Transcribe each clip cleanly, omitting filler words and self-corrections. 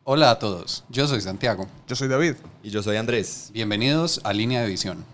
Hola a todos, yo soy Santiago. Yo soy David. Y yo soy Andrés. Bienvenidos a Línea de Visión.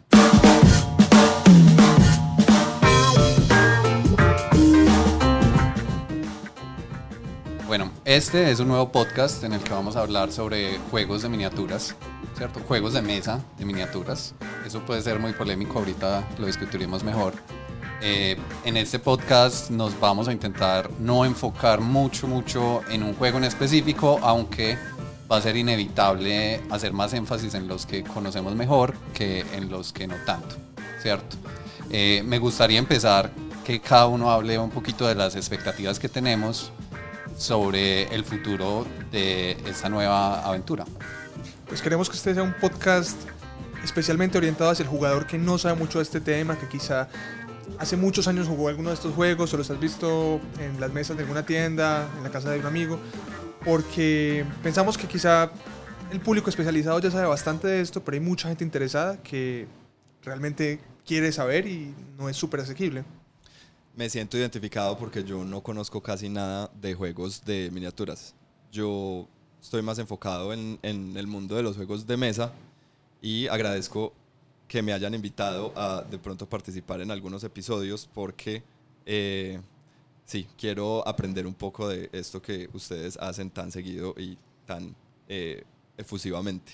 Bueno, este es un nuevo podcast en el que vamos a hablar sobre juegos de miniaturas, ¿cierto? Juegos de mesa de miniaturas. Eso puede ser muy polémico, ahorita lo discutiremos mejor. En este podcast nos vamos a intentar no enfocar mucho en un juego en específico, aunque va a ser inevitable hacer más énfasis en los que conocemos mejor que en los que no tanto, ¿cierto? Me gustaría empezar que cada uno hable un poquito de las expectativas que tenemos sobre el futuro de esta nueva aventura. Pues queremos que este sea un podcast especialmente orientado hacia el jugador que no sabe mucho de este tema, que quizá hace muchos años jugó alguno de estos juegos o los has visto en las mesas de alguna tienda, en la casa de un amigo, porque pensamos que quizá el público especializado ya sabe bastante de esto, pero hay mucha gente interesada que realmente quiere saber y no es súper asequible. Me siento identificado porque yo no conozco casi nada de juegos de miniaturas. Yo estoy más enfocado en el mundo de los juegos de mesa y agradezco que me hayan invitado a de pronto participar en algunos episodios porque sí, quiero aprender un poco de esto que ustedes hacen tan seguido y tan efusivamente.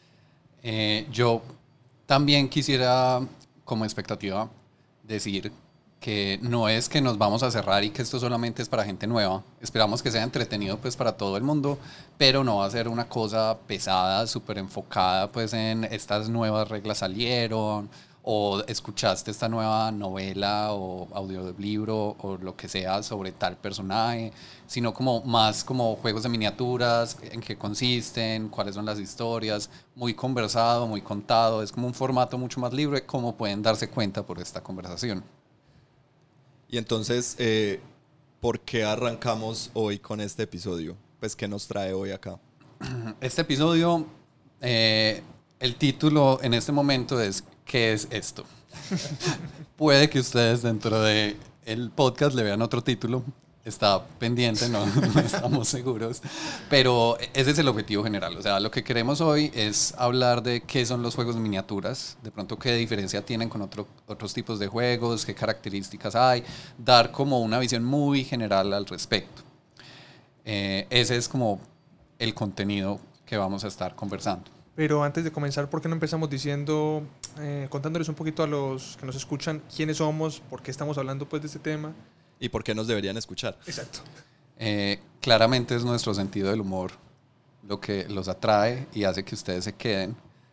Yo también quisiera, como expectativa, decir que no es que nos vamos a cerrar y que esto solamente es para gente nueva. Esperamos que sea entretenido pues para todo el mundo, pero no va a ser una cosa pesada, súper enfocada pues en estas nuevas reglas salieron o escuchaste esta nueva novela o audiolibro o lo que sea sobre tal personaje, sino como más como juegos de miniaturas, en qué consisten, cuáles son las historias, muy conversado, muy contado, es como un formato mucho más libre, como pueden darse cuenta por esta conversación. Y entonces, ¿por qué arrancamos hoy con este episodio? Pues, ¿qué nos trae hoy acá? Este episodio, el título en este momento es ¿qué es esto? Puede que ustedes dentro del podcast le vean otro título, está pendiente, no estamos seguros, pero ese es el objetivo general. O sea, lo que queremos hoy es hablar de qué son los juegos de miniaturas, de pronto qué diferencia tienen con otros tipos de juegos, qué características hay, dar como una visión muy general al respecto. Ese es como el contenido que vamos a estar conversando. Pero antes de comenzar, ¿por qué no empezamos diciendo, contándoles un poquito a los que nos escuchan quiénes somos, por qué estamos hablando pues de este tema? ¿Y por qué nos deberían escuchar? Exacto. Claramente es nuestro sentido del humor lo que los atrae y hace que ustedes se queden.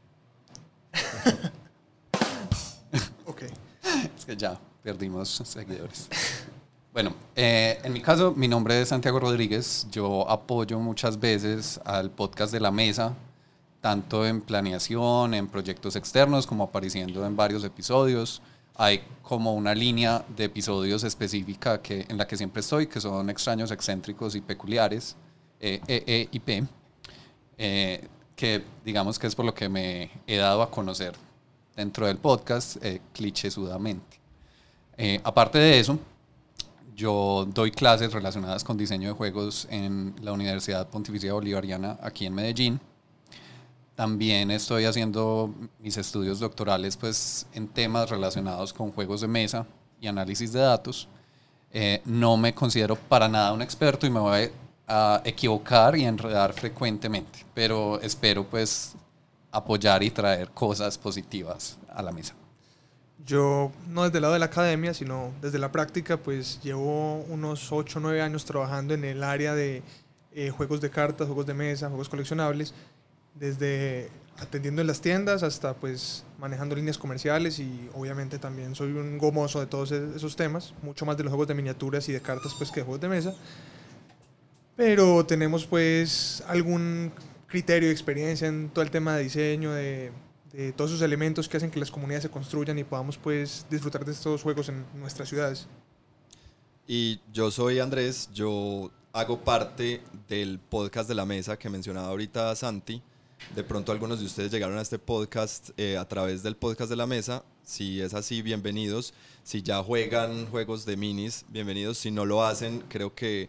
Ok. Es que ya perdimos seguidores. Bueno, en mi caso, mi nombre es Santiago Rodríguez. Yo apoyo muchas veces al podcast de La Mesa, tanto en planeación, en proyectos externos, como apareciendo en varios episodios. Hay como una línea de episodios específica en la que siempre estoy, que son extraños, excéntricos y peculiares, y P, que digamos que es por lo que me he dado a conocer dentro del podcast, clichésudamente. Aparte de eso, yo doy clases relacionadas con diseño de juegos en la Universidad Pontificia Bolivariana aquí en Medellín. También estoy haciendo mis estudios doctorales pues, en temas relacionados con juegos de mesa y análisis de datos. No me considero para nada un experto y me voy a equivocar y enredar frecuentemente, pero espero pues apoyar y traer cosas positivas a la mesa. Yo, no desde el lado de la academia, sino desde la práctica, pues llevo unos 8 o 9 años trabajando en el área de juegos de cartas, juegos de mesa, juegos coleccionables, desde atendiendo en las tiendas hasta pues manejando líneas comerciales, y obviamente también soy un gomoso de todos esos temas, mucho más de los juegos de miniaturas y de cartas pues que de juegos de mesa, pero tenemos pues algún criterio y experiencia en todo el tema de diseño, de todos esos elementos que hacen que las comunidades se construyan y podamos pues disfrutar de estos juegos en nuestras ciudades. Y yo soy Andrés, yo hago parte del podcast de La Mesa que mencionaba ahorita Santi. De pronto algunos de ustedes llegaron a este podcast a través del podcast de La Mesa. Si es así, bienvenidos. Si ya juegan juegos de minis, bienvenidos. Si no lo hacen, creo que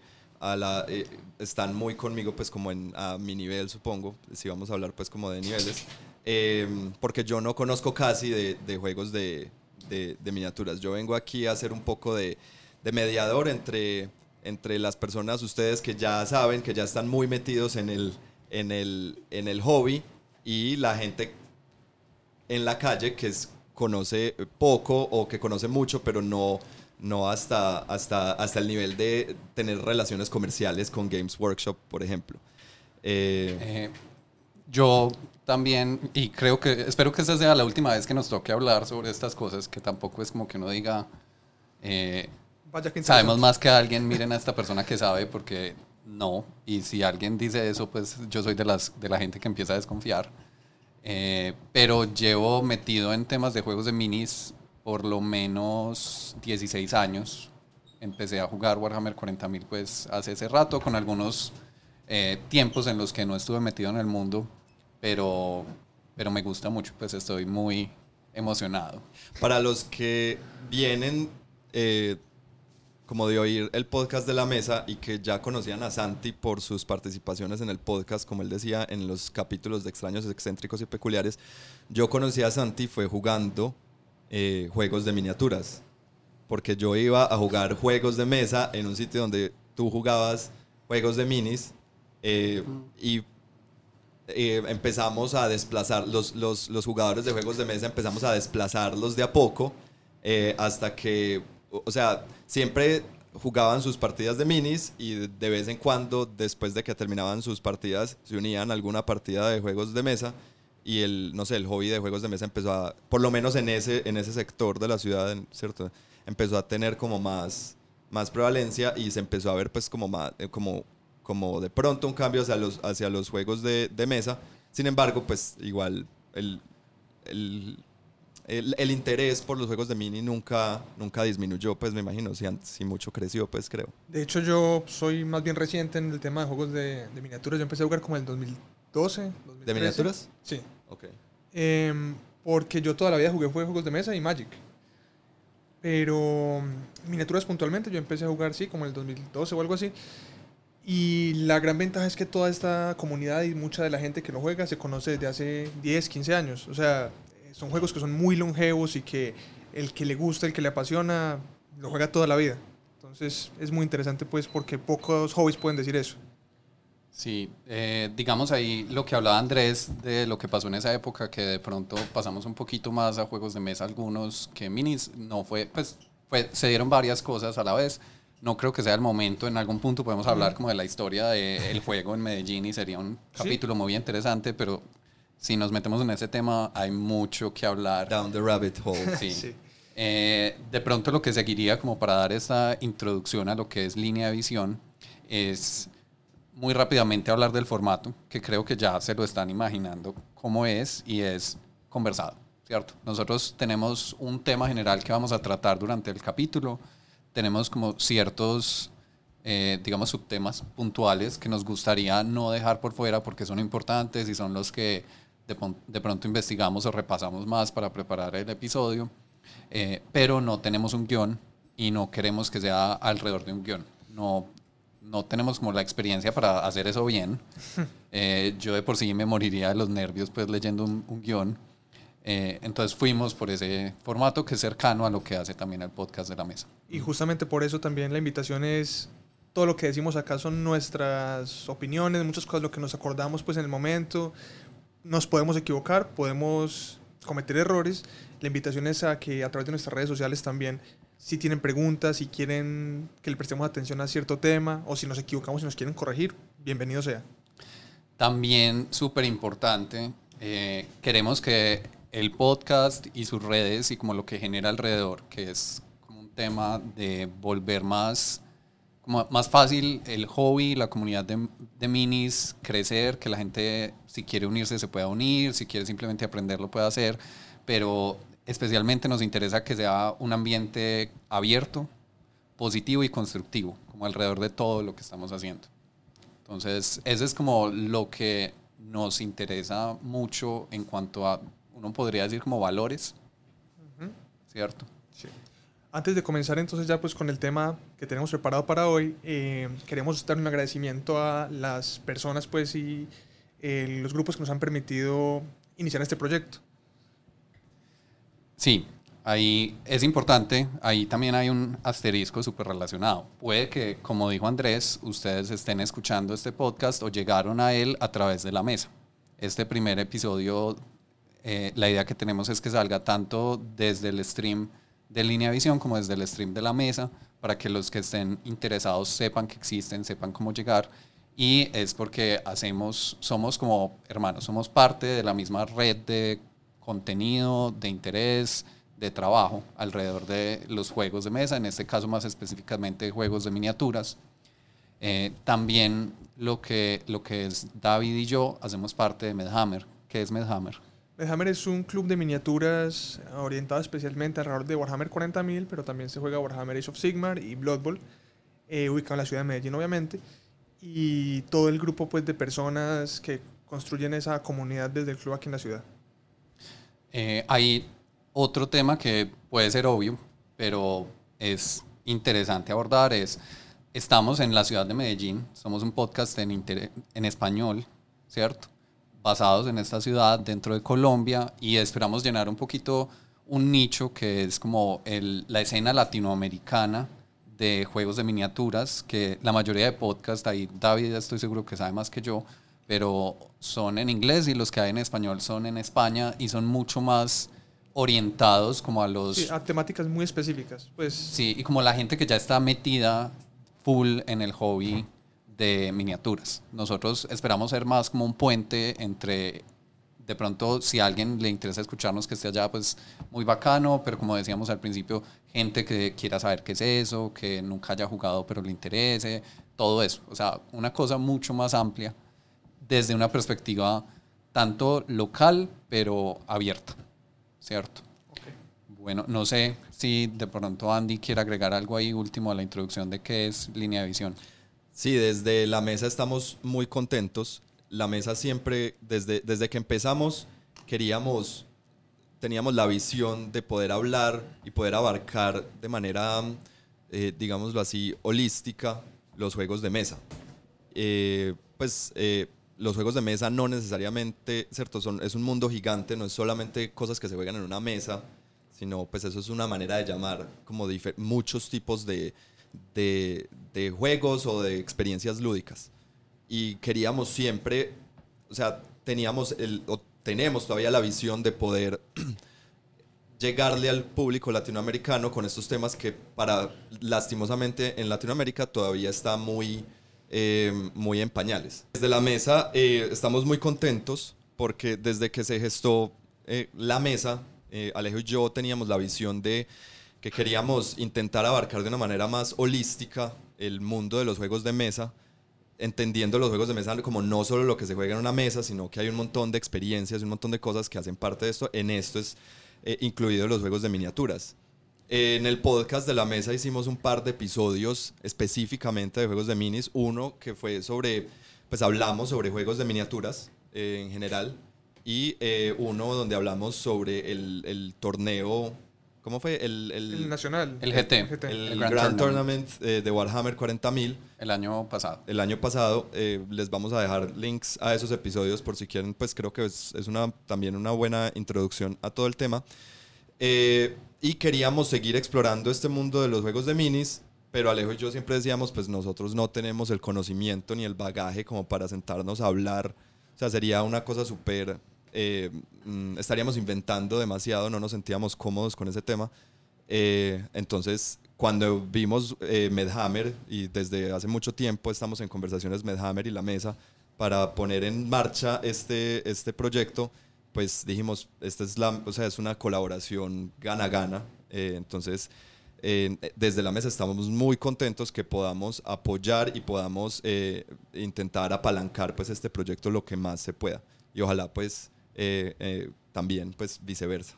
están muy conmigo pues como a mi nivel, supongo, si vamos a hablar pues como de niveles, porque yo no conozco casi de juegos de miniaturas. Yo vengo aquí a hacer un poco de mediador entre las personas, ustedes que ya saben, que ya están muy metidos en el hobby, y la gente en la calle que conoce poco o que conoce mucho, pero no hasta el nivel de tener relaciones comerciales con Games Workshop, por ejemplo. Yo también, y espero que esta sea la última vez que nos toque hablar sobre estas cosas, que tampoco es como que uno diga, Vaya que sabemos más que alguien, miren a esta persona que sabe, porque no. Y si alguien dice eso, pues yo soy de la gente que empieza a desconfiar. Pero llevo metido en temas de juegos de minis por lo menos 16 años. Empecé a jugar Warhammer 40.000 pues hace ese rato, con algunos tiempos en los que no estuve metido en el mundo, pero me gusta mucho, pues estoy muy emocionado. Para los que vienen como de oír el podcast de la mesa y que ya conocían a Santi por sus participaciones en el podcast, como él decía, en los capítulos de Extraños, Excéntricos y Peculiares, yo conocí a Santi fue jugando juegos de miniaturas, porque yo iba a jugar juegos de mesa en un sitio donde tú jugabas juegos de minis, y empezamos a desplazar los jugadores de juegos de mesa, empezamos a desplazarlos de a poco, hasta que, o sea, siempre jugaban sus partidas de minis, y de vez en cuando, después de que terminaban sus partidas, se unían a alguna partida de juegos de mesa, y el hobby de juegos de mesa empezó a, por lo menos en ese sector de la ciudad, ¿cierto? Empezó a tener como más prevalencia, y se empezó a ver pues como más, como de pronto un cambio hacia los juegos de mesa. Sin embargo, pues igual el interés por los juegos de mini nunca disminuyó, pues me imagino, si mucho creció, pues creo. De hecho, yo soy más bien reciente en el tema de juegos de miniaturas. Yo empecé a jugar como en el 2012, 2013. ¿De miniaturas? Sí. Ok. Porque yo toda la vida jugué juegos de mesa y Magic. Pero miniaturas puntualmente yo empecé a jugar, sí, como en el 2012 o algo así. Y la gran ventaja es que toda esta comunidad y mucha de la gente que lo juega se conoce desde hace 10, 15 años. O sea, son juegos que son muy longevos y que el que le gusta, el que le apasiona, lo juega toda la vida. Entonces es muy interesante pues porque pocos hobbies pueden decir eso. Sí, digamos ahí lo que hablaba Andrés de lo que pasó en esa época, que de pronto pasamos un poquito más a juegos de mesa algunos que minis, no fue, pues se dieron varias cosas a la vez. No creo que sea el momento, en algún punto podemos hablar como de la historia del juego en Medellín y sería un capítulo muy interesante, pero si nos metemos en ese tema hay mucho que hablar. Down the rabbit hole. Sí. Sí. De pronto lo que seguiría como para dar esta introducción a lo que es línea de visión es muy rápidamente hablar del formato, que creo que ya se lo están imaginando cómo es, y es conversado, ¿cierto? Nosotros tenemos un tema general que vamos a tratar durante el capítulo. Tenemos como ciertos, digamos, subtemas puntuales que nos gustaría no dejar por fuera porque son importantes y son los que de pronto investigamos o repasamos más para preparar el episodio, pero no tenemos un guión y no queremos que sea alrededor de un guión. No tenemos como la experiencia para hacer eso bien. Yo de por sí me moriría de los nervios pues leyendo un guión. Entonces fuimos por ese formato que es cercano a lo que hace también el podcast de la mesa. Y justamente por eso también la invitación es, todo lo que decimos acá son nuestras opiniones, muchas cosas lo que nos acordamos pues en el momento. Nos podemos equivocar, podemos cometer errores. La invitación es a que a través de nuestras redes sociales también, si tienen preguntas, si quieren que le prestemos atención a cierto tema, o si nos equivocamos y nos quieren corregir, bienvenido sea. También súper importante, queremos que el podcast y sus redes y como lo que genera alrededor, que es como un tema de volver más fácil el hobby, la comunidad de minis, crecer, que la gente si quiere unirse se pueda unir, si quiere simplemente aprender lo puede hacer, pero especialmente nos interesa que sea un ambiente abierto, positivo y constructivo, como alrededor de todo lo que estamos haciendo. Entonces, eso es como lo que nos interesa mucho en cuanto a, uno podría decir como valores, ¿cierto? Sí. Antes de comenzar entonces ya pues con el tema que tenemos preparado para hoy, queremos dar un agradecimiento a las personas pues y los grupos que nos han permitido iniciar este proyecto. Sí, ahí es importante, ahí también hay un asterisco súper relacionado. Puede que, como dijo Andrés, ustedes estén escuchando este podcast o llegaron a él a través de la mesa. Este primer episodio, la idea que tenemos es que salga tanto desde el stream de Línea Visión como desde el stream de la mesa, para que los que estén interesados sepan que existen, sepan cómo llegar. Y es porque somos como hermanos, somos parte de la misma red de contenido, de interés, de trabajo alrededor de los juegos de mesa, en este caso más específicamente juegos de miniaturas. También lo que es David y yo hacemos parte de MedHammer. ¿Qué es MedHammer? MedHammer es un club de miniaturas orientado especialmente alrededor de Warhammer 40.000, pero también se juega Warhammer Age of Sigmar y Blood Bowl, ubicado en la ciudad de Medellín obviamente, y todo el grupo pues de personas que construyen esa comunidad desde el club aquí en la ciudad. Hay otro tema que puede ser obvio, pero es interesante abordar, estamos en la ciudad de Medellín, somos un podcast en español, ¿cierto? Basados en esta ciudad dentro de Colombia, y esperamos llenar un poquito un nicho que es como la escena latinoamericana de juegos de miniaturas, que la mayoría de podcasts, ahí David estoy seguro que sabe más que yo, pero son en inglés, y los que hay en español son en España y son mucho más orientados como a los... Sí, a temáticas muy específicas. Pues. Sí, y como la gente que ya está metida full en el hobby de miniaturas. Nosotros esperamos ser más como un puente entre, de pronto, si a alguien le interesa escucharnos que esté allá, pues muy bacano, pero como decíamos al principio, gente que quiera saber qué es eso, que nunca haya jugado pero le interese, todo eso. O sea, una cosa mucho más amplia desde una perspectiva tanto local pero abierta, ¿cierto? Okay. Bueno, no sé si de pronto Andy quiere agregar algo ahí último a la introducción de qué es Línea de Visión. Sí, desde la mesa estamos muy contentos. La mesa siempre, desde que empezamos, teníamos la visión de poder hablar y poder abarcar de manera, digámoslo así, holística los juegos de mesa. Los juegos de mesa no necesariamente, ¿cierto? Es un mundo gigante, no es solamente cosas que se juegan en una mesa, sino pues eso es una manera de llamar como muchos tipos de juegos o de experiencias lúdicas. Y queríamos siempre, o sea, tenemos todavía la visión de poder llegarle al público latinoamericano con estos temas que lastimosamente en Latinoamérica todavía está muy en pañales. Desde la mesa estamos muy contentos porque desde que se gestó la mesa, Alejo y yo teníamos la visión de que queríamos intentar abarcar de una manera más holística el mundo de los juegos de mesa, entendiendo los juegos de mesa como no solo lo que se juega en una mesa, sino que hay un montón de experiencias, un montón de cosas que hacen parte de esto. En esto es incluido los juegos de miniaturas. En el podcast de la mesa hicimos un par de episodios específicamente de juegos de minis. Uno que fue hablamos sobre juegos de miniaturas en general, y uno donde hablamos sobre el torneo. ¿Cómo fue? El nacional. El GT. El Grand Tournament de Warhammer 40.000. El año pasado. El año pasado. Les vamos a dejar links a esos episodios por si quieren, pues creo que es también una buena introducción a todo el tema. Y queríamos seguir explorando este mundo de los juegos de minis, pero Alejo y yo siempre decíamos, pues nosotros no tenemos el conocimiento ni el bagaje como para sentarnos a hablar. O sea, sería una cosa súper... estaríamos inventando demasiado, no nos sentíamos cómodos con ese tema. Entonces, cuando vimos MedHammer, y desde hace mucho tiempo estamos en conversaciones MedHammer y la mesa para poner en marcha este proyecto, pues dijimos, es una colaboración gana-gana. Entonces, desde la mesa estamos muy contentos que podamos apoyar y podamos intentar apalancar pues este proyecto lo que más se pueda, y ojalá pues también pues viceversa.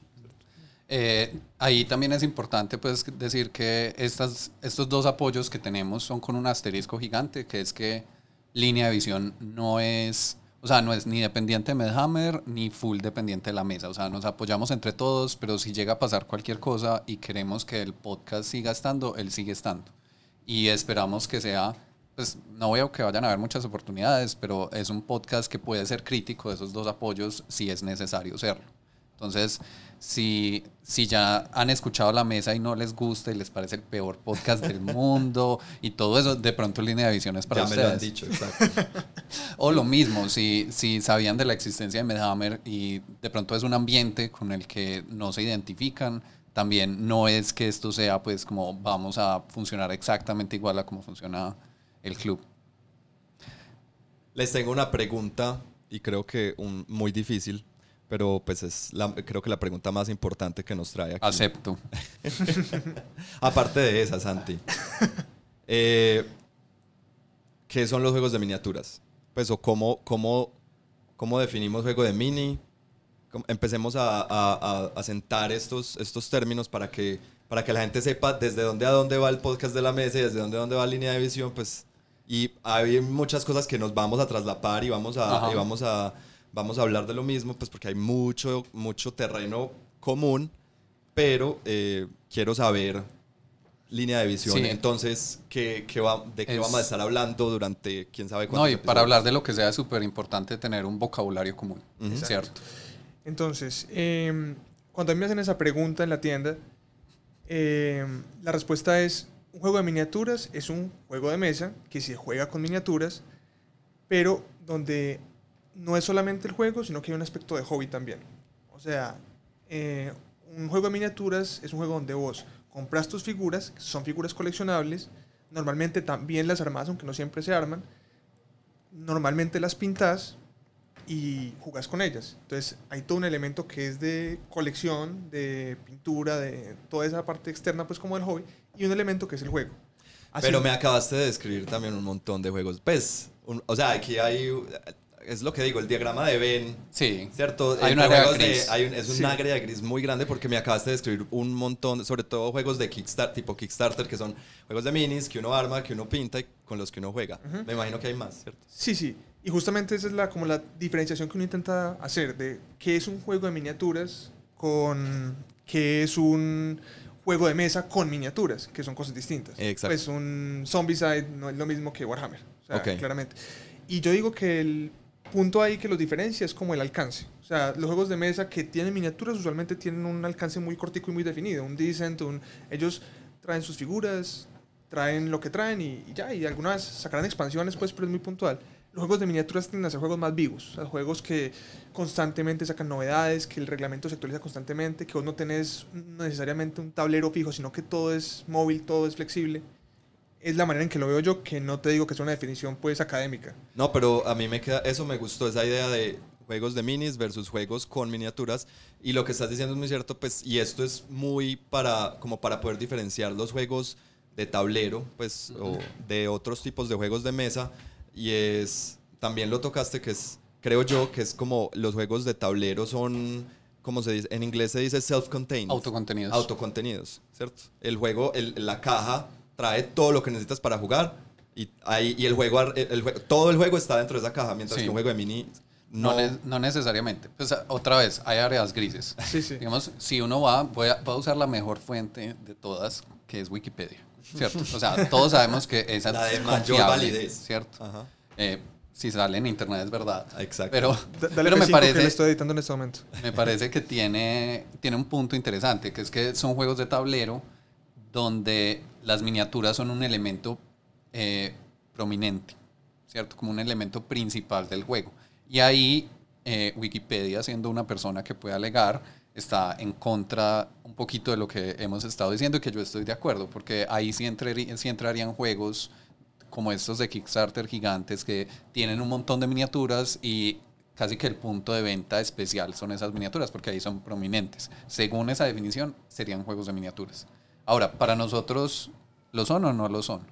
Ahí también es importante pues decir que estos dos apoyos que tenemos son con un asterisco gigante, que es que Línea de Visión no es, o O sea, no es ni dependiente de Medhammer ni full dependiente de la mesa. O sea, nos apoyamos entre todos, pero si llega a pasar cualquier cosa y queremos que el podcast siga estando, él sigue estando. Y esperamos que sea, pues no veo que vayan a haber muchas oportunidades, pero es un podcast que puede ser crítico de esos dos apoyos si es necesario serlo. Entonces, si ya han escuchado La Mesa y no les gusta y les parece el peor podcast del mundo y todo eso, de pronto Línea de Visión es para Ya ustedes. me lo han dicho, exacto. O lo mismo, si sabían de la existencia de Medhammer y de pronto es un ambiente con el que no se identifican, también no es que esto sea pues como vamos a funcionar exactamente igual a como funciona el club. Les tengo una pregunta y creo que muy difícil, pero pues creo que la pregunta más importante que nos trae aquí. Acepto. Aparte de esa, Santi. ¿Qué son los juegos de miniaturas? Pues, o cómo definimos juego de mini. Empecemos a sentar estos términos para que la gente sepa desde dónde a dónde va el podcast de La Mesa y desde dónde a dónde va Línea de Visión, pues. Y hay muchas cosas que nos vamos a traslapar y vamos a hablar de lo mismo, pues porque hay mucho terreno común, pero quiero saber Línea de Visión. Sí. Entonces, ¿de qué vamos a estar hablando durante quién sabe cuántos No, y episodios? para hablar de lo que sea es súper importante tener un vocabulario común, Ujú. ¿cierto? Entonces, cuando a mí me hacen esa pregunta en la tienda, la respuesta es: un juego de miniaturas es un juego de mesa que se juega con miniaturas, pero donde no es solamente el juego, sino que hay un aspecto de hobby también. O sea, un juego de miniaturas es un juego donde vos compras tus figuras, que son figuras coleccionables, normalmente también las armas, aunque no siempre se arman, normalmente las pintas y jugás con ellas. Entonces hay todo un elemento que es de colección, de pintura, de toda esa parte externa pues como el hobby, y un elemento que es el juego. Así Pero me acabaste de describir también un montón de juegos. Pues, o sea, aquí es lo que digo, el diagrama de Venn, Sí. ¿cierto? Hay Entre una área juegos gris. es Sí. una área gris muy grande porque me acabaste de describir un montón, sobre todo juegos de tipo Kickstarter, que son juegos de minis que uno arma, que uno pinta y con los que uno juega. Me imagino que hay más, ¿cierto? Sí. Y justamente esa es como la diferenciación que uno intenta hacer de qué es un juego de miniaturas con qué es un juego de mesa con miniaturas, que son cosas distintas. Exacto. Pues un Zombicide no es lo mismo que Warhammer, o sea, Ok. claramente. Y yo digo que el punto ahí que los diferencia es como el alcance. O sea, los juegos de mesa que tienen miniaturas usualmente tienen un alcance muy cortico y muy definido. Un Descent, ellos traen sus figuras, traen lo que traen y ya, y algunas sacarán expansiones, pues, pero es muy puntual. Los juegos de miniaturas tienden a ser juegos más vivos, o sea, juegos que constantemente sacan novedades, que el reglamento se actualiza constantemente, que vos no tenés necesariamente un tablero fijo, sino que todo es móvil, todo es flexible. Es la manera en que lo veo yo, que no te digo que es una definición pues académica. No, pero a mí eso me gustó, esa idea de juegos de minis versus juegos con miniaturas. Y lo que estás diciendo es muy cierto, pues, y esto es muy como para poder diferenciar los juegos de tablero, pues, o de otros tipos de juegos de mesa. Y también lo tocaste, que creo yo, que es como los juegos de tablero son, como se dice, en inglés se dice self-contained. Autocontenidos. Autocontenidos, ¿cierto? El juego, la caja trae todo lo que necesitas para jugar y el juego, todo el juego está dentro de esa caja, mientras Sí. que un juego de mini No necesariamente. Pues otra vez, hay áreas grises. Sí. Digamos, si uno voy a usar la mejor fuente de todas, que es Wikipedia, ¿cierto? O sea, todos sabemos que esa La de es mayor confiable, validez. ¿cierto? Ajá. Si sale en internet es verdad. Exacto. Pero Dale me F5 que parece, lo estoy editando en este momento. me parece que tiene un punto interesante, que es que son juegos de tablero donde las miniaturas son un elemento prominente, ¿cierto? Como un elemento principal del juego. Y ahí Wikipedia, siendo una persona que puede alegar, está en contra un poquito de lo que hemos estado diciendo y que yo estoy de acuerdo, porque ahí sí entrarían juegos como estos de Kickstarter gigantes que tienen un montón de miniaturas y casi que el punto de venta especial son esas miniaturas, porque ahí son prominentes. Según esa definición, serían juegos de miniaturas. Ahora, ¿para nosotros lo son o no lo son?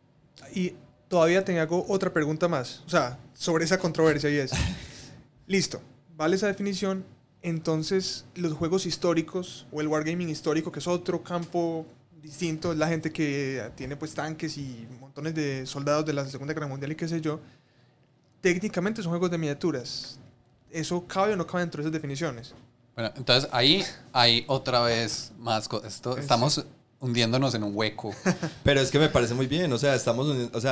Y todavía te hago otra pregunta más, o sea, sobre esa controversia y es, listo, vale esa definición, entonces los juegos históricos o el wargaming histórico, que es otro campo distinto, es la gente que tiene pues tanques y montones de soldados de la Segunda Guerra Mundial y qué sé yo, técnicamente son juegos de miniaturas. ¿Eso cabe o no cabe dentro de esas definiciones? Bueno, entonces ahí hay otra vez más cosas. Estamos hundiéndonos en un hueco. Pero es que me parece muy bien, o sea, estamos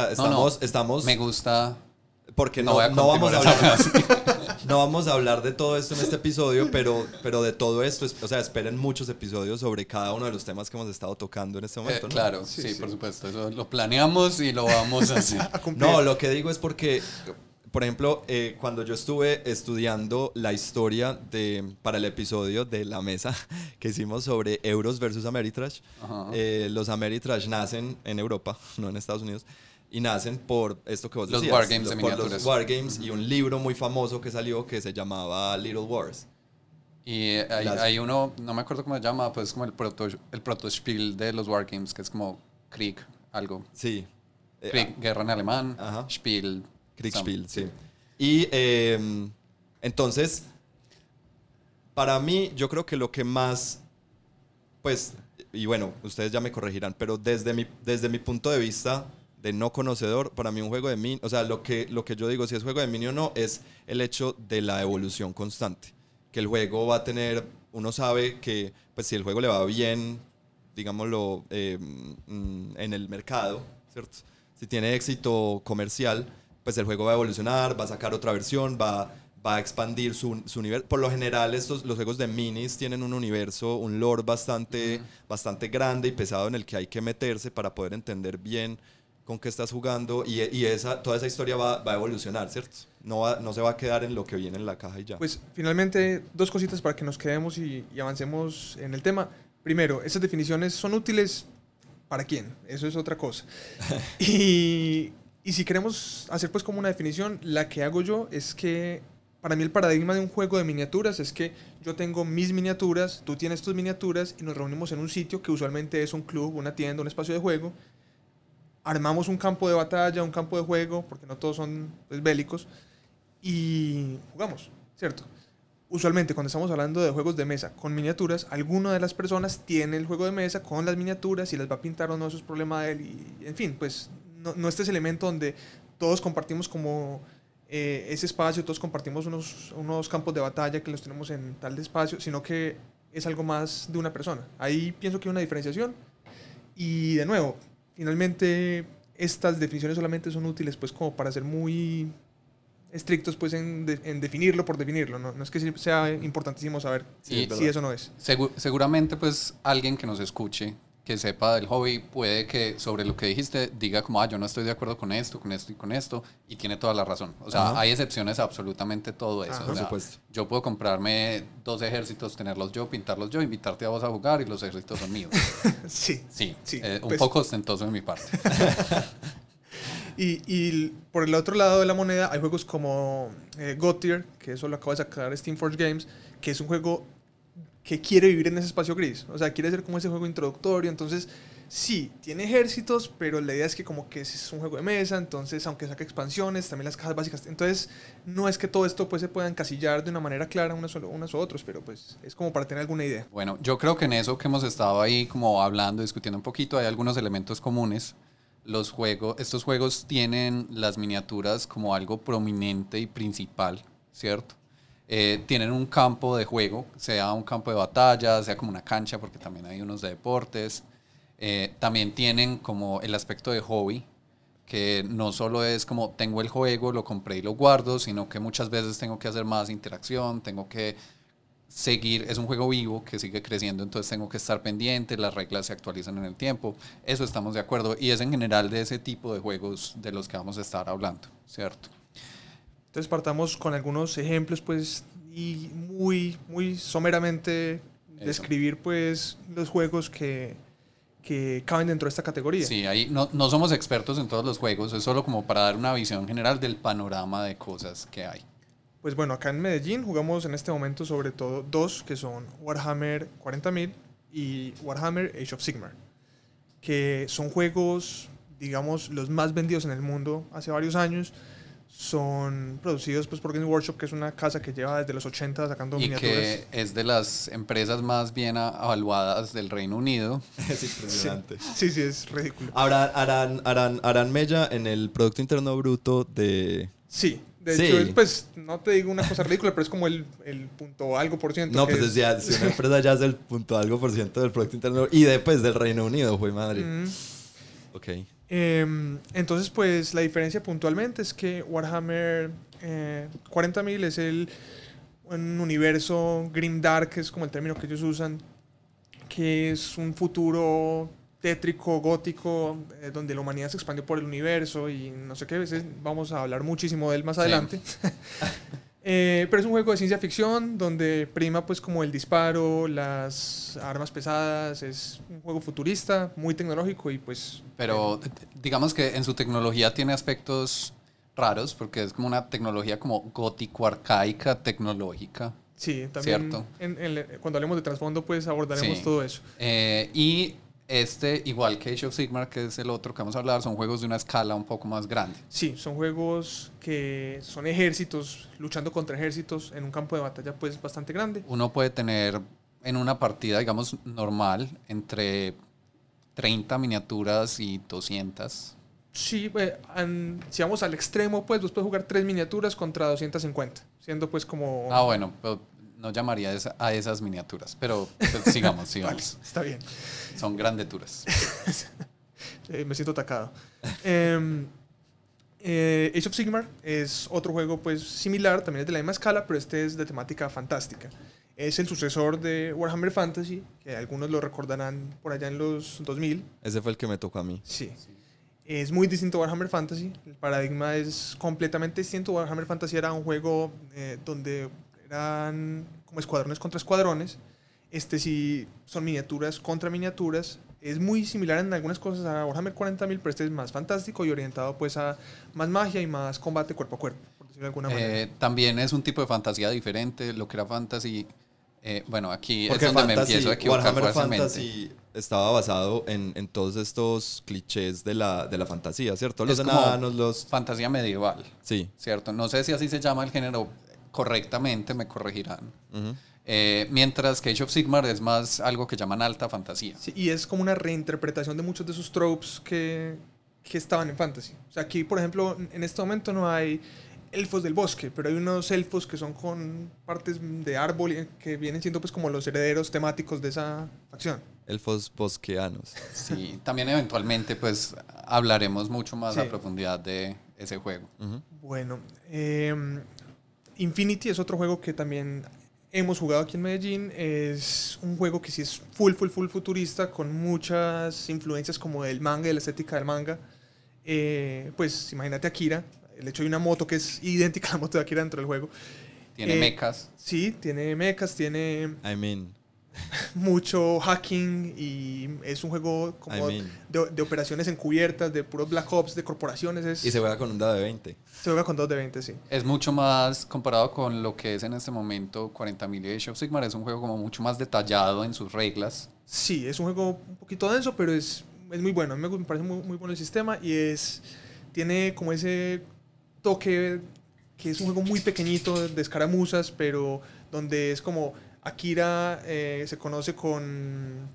Me gusta. porque No no, voy a no vamos a continuar hablar no vamos a hablar de todo esto en este episodio, pero de todo esto, o sea, esperen muchos episodios sobre cada uno de los temas que hemos estado tocando en este momento, ¿no? Claro, sí, por supuesto. Eso lo planeamos y lo vamos a hacer. A cumplir. No, lo que digo es porque, por ejemplo, cuando yo estuve estudiando la historia para el episodio de La Mesa que hicimos sobre Euros versus Ameritrash, los Ameritrash nacen en Europa, no en Estados Unidos, y nacen por esto que vos Los decías. wargames de por miniaturas. los wargames y un libro muy famoso que salió que se llamaba Little Wars. Y hay uno, no me acuerdo cómo se llama, pues es como el protospiel de los wargames, que es como Krieg, algo. Sí. Krieg, guerra en alemán, Ajá. Spiel. Kriegspiel, sí. Y entonces, para mí, yo creo que lo que más, pues, y bueno, ustedes ya me corregirán, pero desde mi punto de vista de no conocedor, para mí un juego de mini, o sea, lo que yo digo, si es juego de mini o no, es el hecho de la evolución constante. Que el juego va a tener, uno sabe que, pues, si el juego le va bien, digámoslo, en el mercado, ¿cierto? Si tiene éxito comercial, pues el juego va a evolucionar, va a sacar otra versión, va a expandir su universo. Por lo general, los juegos de minis tienen un universo, un lore bastante grande y pesado en el que hay que meterse para poder entender bien con qué estás jugando y toda esa historia va a evolucionar, ¿cierto? No se va a quedar en lo que viene en la caja y ya. Pues finalmente, dos cositas para que nos quedemos y avancemos en el tema. Primero, esas definiciones son útiles para quién, eso es otra cosa. Y si queremos hacer pues como una definición, la que hago yo es que para mí el paradigma de un juego de miniaturas es que yo tengo mis miniaturas, tú tienes tus miniaturas y nos reunimos en un sitio que usualmente es un club, una tienda, un espacio de juego. Armamos un campo de batalla, un campo de juego, porque no todos son pues, bélicos, y jugamos, ¿cierto? Usualmente cuando estamos hablando de juegos de mesa con miniaturas, alguna de las personas tiene el juego de mesa con las miniaturas y las va a pintar o no, eso es problema de él. Y, en fin, pues no este elemento donde todos compartimos como ese espacio, todos compartimos unos campos de batalla que los tenemos en tal espacio, sino que es algo más de una persona. Ahí pienso que hay una diferenciación y de nuevo, finalmente estas definiciones solamente son útiles pues como para ser muy estrictos pues en definirlo por definirlo, no es que sea importantísimo saber si eso no es. Seguramente pues alguien que nos escuche, que sepa del hobby, puede que sobre lo que dijiste diga como, yo no estoy de acuerdo con esto y con esto, y tiene toda la razón. O sea, hay excepciones a absolutamente todo eso. Por supuesto. Yo puedo comprarme 2 ejércitos, tenerlos yo, pintarlos yo, invitarte a vos a jugar y los ejércitos son míos. Sí. Un pues, poco ostentoso de mi parte. Y por el otro lado de la moneda hay juegos como God Tier, que eso lo acaba de sacar Steam Forge Games, que es un juego que quiere vivir en ese espacio gris. O sea, quiere ser como ese juego introductorio. Entonces, sí, tiene ejércitos, pero la idea es que como que es un juego de mesa. Entonces, aunque saque expansiones, también las cajas básicas. Entonces, no es que todo esto pues se pueda encasillar de una manera clara unos u otros, pero pues es como para tener alguna idea. Bueno, yo creo que en eso que hemos estado ahí como hablando, discutiendo un poquito, hay algunos elementos comunes. Estos juegos tienen las miniaturas como algo prominente y principal, ¿cierto? Tienen un campo de juego, sea un campo de batalla, sea como una cancha, porque también hay unos de deportes. También tienen como el aspecto de hobby, que no solo es como tengo el juego, lo compré y lo guardo, sino que muchas veces tengo que hacer más interacción, tengo que seguir, es un juego vivo que sigue creciendo, entonces tengo que estar pendiente, las reglas se actualizan en el tiempo, eso estamos de acuerdo, y es en general de ese tipo de juegos de los que vamos a estar hablando, ¿cierto? Entonces partamos con algunos ejemplos pues y muy someramente describir pues los juegos que caben dentro de esta categoría. Sí, ahí no somos expertos en todos los juegos, es solo como para dar una visión general del panorama de cosas que hay. Pues bueno, acá en Medellín jugamos en este momento sobre todo 2 que son Warhammer 40.000 y Warhammer Age of Sigmar, que son juegos, digamos, los más vendidos en el mundo hace varios años. Son producidos pues, por Games Workshop, que es una casa que lleva desde los 80 sacando miniaturas. Y que es de las empresas más bien evaluadas del Reino Unido. Es impresionante. Sí, es ridículo. Ahora, harán mella en el Producto Interno Bruto de... Sí, De Sí. hecho, pues no te digo una cosa ridícula, pero es como el punto algo por ciento. No, que pues ya, si una empresa ya es el punto algo por ciento del Producto Interno y después del Reino Unido, fue madre. Ok. Entonces, pues la diferencia puntualmente es que Warhammer 40.000 es un universo grimdark, es como el término que ellos usan, que es un futuro tétrico, gótico, donde la humanidad se expandió por el universo y no sé qué, veces vamos a hablar muchísimo de él más adelante. Pero es un juego de ciencia ficción donde prima pues como el disparo, las armas pesadas, es un juego futurista, muy tecnológico y pues... Pero digamos que en su tecnología tiene aspectos raros porque es como una tecnología como gótico-arcaica tecnológica. Sí, también Cierto. Cuando hablemos de trasfondo pues abordaremos todo eso. Y igual que Age of Sigmar, que es el otro que vamos a hablar, son juegos de una escala un poco más grande. Sí, son juegos que son ejércitos luchando contra ejércitos en un campo de batalla pues bastante grande. Uno puede tener en una partida, digamos, normal, entre 30 miniaturas y 200. Sí, si vamos al extremo, pues vos puedes jugar 3 miniaturas contra 250, siendo pues como... Bueno, pero no llamaría a esas miniaturas, pero pues, sigamos. Vale, está bien. Son grandeturas. Me siento atacado. Age of Sigmar es otro juego pues similar, también es de la misma escala, pero este es de temática fantástica. Es el sucesor de Warhammer Fantasy, que algunos lo recordarán por allá en los 2000. Ese fue el que me tocó a mí. Sí. Es muy distinto a Warhammer Fantasy. El paradigma es completamente distinto. Warhammer Fantasy era un juego donde eran como escuadrones contra escuadrones. Este sí son miniaturas contra miniaturas. Es muy similar en algunas cosas a Warhammer 40.000, pero este es más fantástico y orientado pues a más magia y más combate cuerpo a cuerpo, por decirlo de alguna manera. También es un tipo de fantasía diferente. Lo que era fantasy... bueno, aquí Porque es donde me empiezo a equivocar Warhammer fuertemente. Fantasy estaba basado en todos estos clichés de la fantasía, ¿cierto? Los Es como enanos, los... fantasía medieval, Sí. ¿cierto? No sé si así se llama el género correctamente, me corregirán. Mientras que Age of Sigmar es más algo que llaman alta fantasía. Sí, y es como una reinterpretación de muchos de esos tropes que estaban en fantasy. O sea, aquí, por ejemplo, en este momento no hay elfos del bosque, pero hay unos elfos que son con partes de árbol que vienen siendo pues como los herederos temáticos de esa facción. Elfos bosqueanos. Sí, también eventualmente pues hablaremos mucho más Sí. a profundidad de ese juego. Bueno, Infinity es otro juego que también hemos jugado aquí en Medellín. Es un juego que sí es full futurista, con muchas influencias como del manga y de la estética del manga. Pues imagínate Akira. El hecho de una moto que es idéntica a la moto de Akira dentro del juego. Tiene mechas. Sí, tiene mechas, tiene mucho hacking y es un juego como de operaciones encubiertas, de puros Black Ops, de corporaciones. Y se juega con un dado de 20. Se juega con 2 de 20, sí. Es mucho más, comparado con lo que es en este momento 40.000 y Age of Sigmar, es un juego como mucho más detallado en sus reglas. Sí, es un juego un poquito denso, pero es muy bueno. A mí me parece muy bueno el sistema y tiene como ese toque que es un juego muy pequeñito de escaramuzas, pero donde es como Akira se conoce con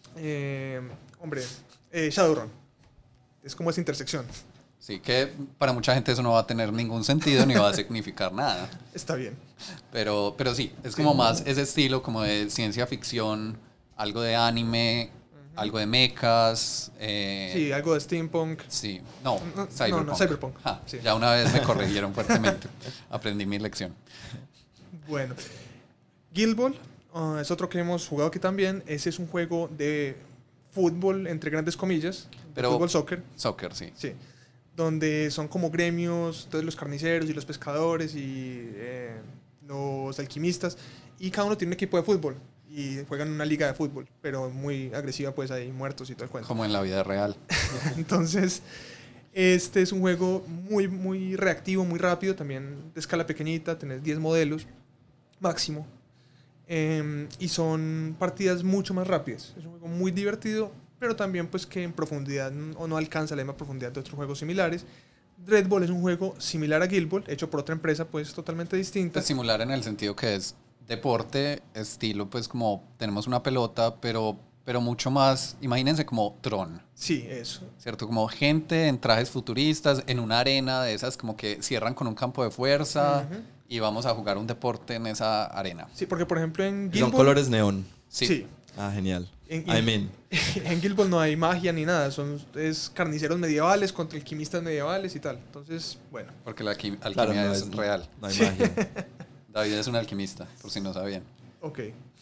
Shadowrun. Es como esa intersección. Sí, que para mucha gente eso no va a tener ningún sentido ni va a significar nada. Está bien. Pero sí, es como más ese estilo como de ciencia ficción, algo de anime, algo de mechas. Sí, algo de steampunk. Sí, no, Cyberpunk. Cyberpunk. Sí. Ya una vez me corrigieron fuertemente. Aprendí mi lección. Bueno, Guild Ball es otro que hemos jugado aquí también. Ese es un juego de fútbol, entre grandes comillas. Pero fútbol, soccer. Soccer, sí. Sí. Donde son como gremios, entonces los carniceros y los pescadores y los alquimistas. Y cada uno tiene un equipo de fútbol. Y juegan una liga de fútbol, pero muy agresiva, pues hay muertos y todo el cuento. Como en la vida real. Entonces, este es un juego muy reactivo, muy rápido, también de escala pequeñita, tenés 10 modelos máximo. Y son partidas mucho más rápidas. Es un juego muy divertido, pero también pues que en profundidad no alcanza la misma profundidad de otros juegos similares. Red Bull es un juego similar a Guild Ball, hecho por otra empresa pues totalmente distinta. Es similar en el sentido que es deporte, estilo pues como tenemos una pelota, pero pero mucho más, imagínense como Tron. Sí, eso. ¿Cierto? Como gente en trajes futuristas, en una arena de esas como que cierran con un campo de fuerza y vamos a jugar un deporte en esa arena. Sí, porque por ejemplo en Guild Son Ball... colores neón. Sí. Ah, genial. En Guild Ball no hay magia ni nada, es carniceros medievales contra alquimistas medievales y tal. Entonces, bueno. Porque la alquimia Claro, no es real. No hay magia. David es un alquimista, por si no sabían. Ok.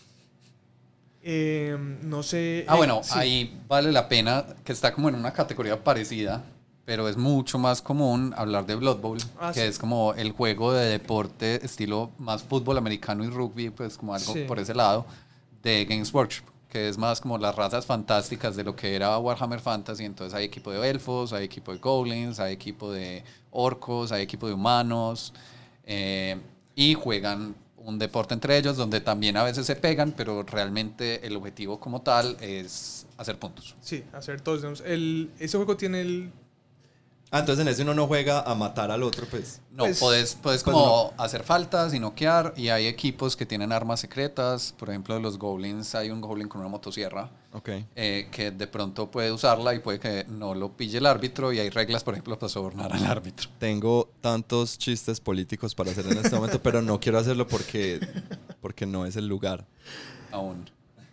No sé. Bueno, sí. ahí vale la pena, que está como en una categoría parecida, pero es mucho más común hablar de Blood Bowl, que sí. es como el juego de deporte estilo más fútbol americano y rugby, pues como algo por ese lado, de Games Workshop, que es más como las razas fantásticas de lo que era Warhammer Fantasy. Entonces hay equipo de elfos, hay equipo de goblins, hay equipo de orcos, hay equipo de humanos, y juegan un deporte entre ellos donde también a veces se pegan, pero realmente el objetivo como tal es hacer puntos. Sí, hacer todos. Ese juego tiene el... Entonces en ese uno no juega a matar al otro, pues. No, puedes como hacer faltas y noquear, y hay equipos que tienen armas secretas. Por ejemplo, de los goblins hay un goblin con una motosierra, que de pronto puede usarla y puede que no lo pille el árbitro, y hay reglas, por ejemplo, para sobornar al árbitro. Tengo tantos chistes políticos para hacer en este momento, pero no quiero hacerlo porque no es el lugar. Aún.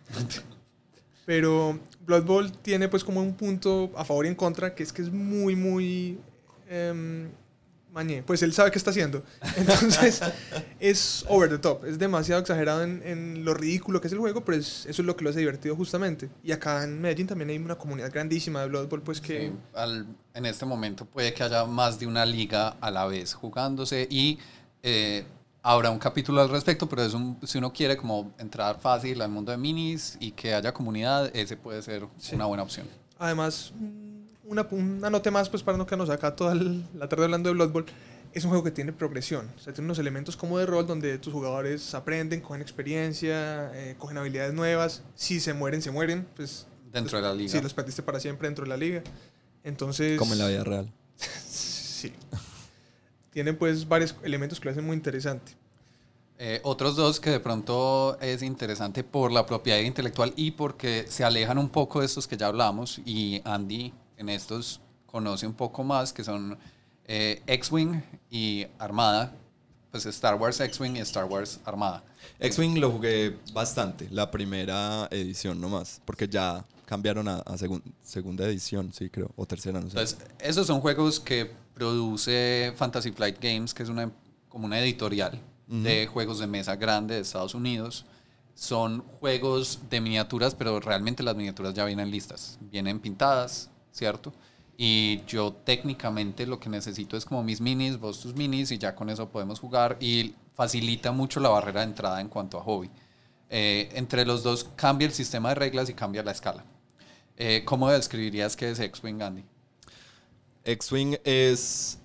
Pero Blood Bowl tiene pues como un punto a favor y en contra, que es muy mañé. Pues él sabe qué está haciendo. Entonces es over the top, es demasiado exagerado en lo ridículo que es el juego, pero eso es lo que lo hace divertido justamente. Y acá en Medellín también hay una comunidad grandísima de Blood Bowl, pues que... Sí, en este momento puede que haya más de una liga a la vez jugándose, y habrá un capítulo al respecto, pero si uno quiere como entrar fácil al mundo de minis y que haya comunidad, ese puede ser una buena opción. Además, una nota más pues para no quedarnos acá toda la tarde hablando de Blood Bowl. Es un juego que tiene progresión, o sea, tiene unos elementos como de rol donde tus jugadores aprenden, cogen experiencia, cogen habilidades nuevas. Si se mueren, pues... Dentro de la liga. Sí, los perdiste para siempre dentro de la liga. Entonces... Como en la vida real. Sí. Tienen pues varios elementos que lo hacen muy interesante. Otros dos que de pronto es interesante por la propiedad intelectual y porque se alejan un poco de estos que ya hablamos, y Andy en estos conoce un poco más, que son X-Wing y Armada. Pues Star Wars X-Wing y Star Wars Armada. X-Wing lo jugué bastante, la primera edición nomás, porque ya cambiaron a segunda edición, sí creo, o tercera, no sé. Entonces, esos son juegos que produce Fantasy Flight Games, que es como una editorial de juegos de mesa grande de Estados Unidos. Son juegos de miniaturas, pero realmente las miniaturas ya vienen listas, vienen pintadas, ¿cierto? Y yo técnicamente lo que necesito es como mis minis, vos tus minis, y ya con eso podemos jugar, y facilita mucho la barrera de entrada en cuanto a hobby. Entre los dos cambia el sistema de reglas y cambia la escala. ¿Cómo describirías qué es X-Wing, Andy? X-Wing es...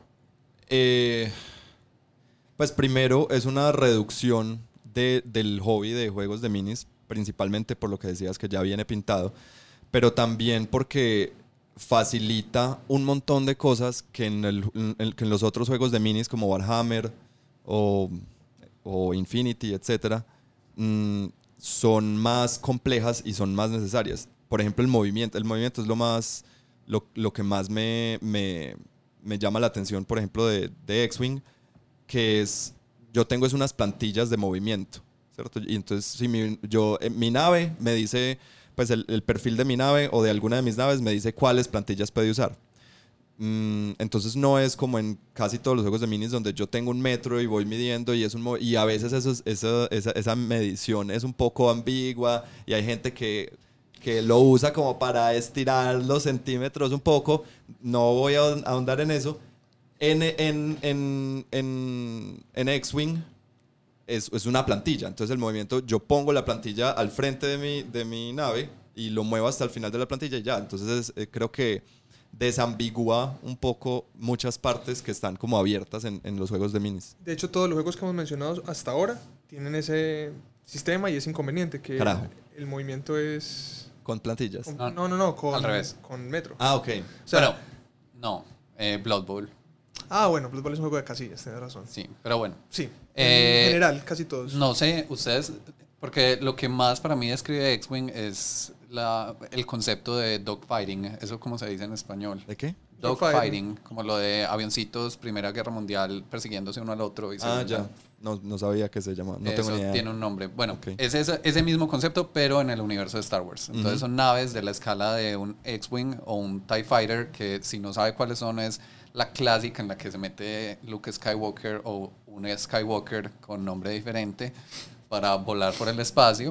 pues primero es una reducción del hobby de juegos de minis, principalmente por lo que decías que ya viene pintado, pero también porque facilita un montón de cosas que en los otros juegos de minis como Warhammer o Infinity, etcétera, son más complejas y son más necesarias. Por ejemplo, el movimiento es lo que más me llama la atención, por ejemplo, de X-Wing, que yo tengo unas plantillas de movimiento, ¿cierto? Y entonces si mi nave me dice, pues el perfil de mi nave o de alguna de mis naves me dice cuáles plantillas puede usar. Entonces no es como en casi todos los juegos de minis donde yo tengo un metro y voy midiendo y a veces esa medición es un poco ambigua y hay gente que lo usa como para estirar los centímetros un poco. No voy a ahondar en eso. En X-Wing es una plantilla, entonces el movimiento, yo pongo la plantilla al frente de mi nave y lo muevo hasta el final de la plantilla y ya. Entonces creo que desambigúa un poco muchas partes que están como abiertas en los juegos de minis. De hecho, todos los juegos que hemos mencionado hasta ahora tienen ese sistema y ese inconveniente, que el movimiento es... ¿Con plantillas? No, al revés. Con metro. Ah, ok. O sea, Blood Bowl. Bueno, Blood Bowl es un juego de casillas, tienes razón. Sí, pero bueno. Sí, en general, casi todos. No sé, ustedes, porque lo que más para mí describe X-Wing es el concepto de dogfighting, ¿eso cómo se dice en español? ¿De qué? Dogfighting, como lo de avioncitos, Primera Guerra Mundial, persiguiéndose uno al otro. Y ya. No sabía que se llamaba. No tengo ni idea. Tiene un nombre. Bueno, Okay. es ese mismo concepto, pero en el universo de Star Wars. Entonces son naves de la escala de un X-Wing o un TIE Fighter, que si no sabe cuáles son, es la clásica en la que se mete Luke Skywalker o un Skywalker con nombre diferente para volar por el espacio.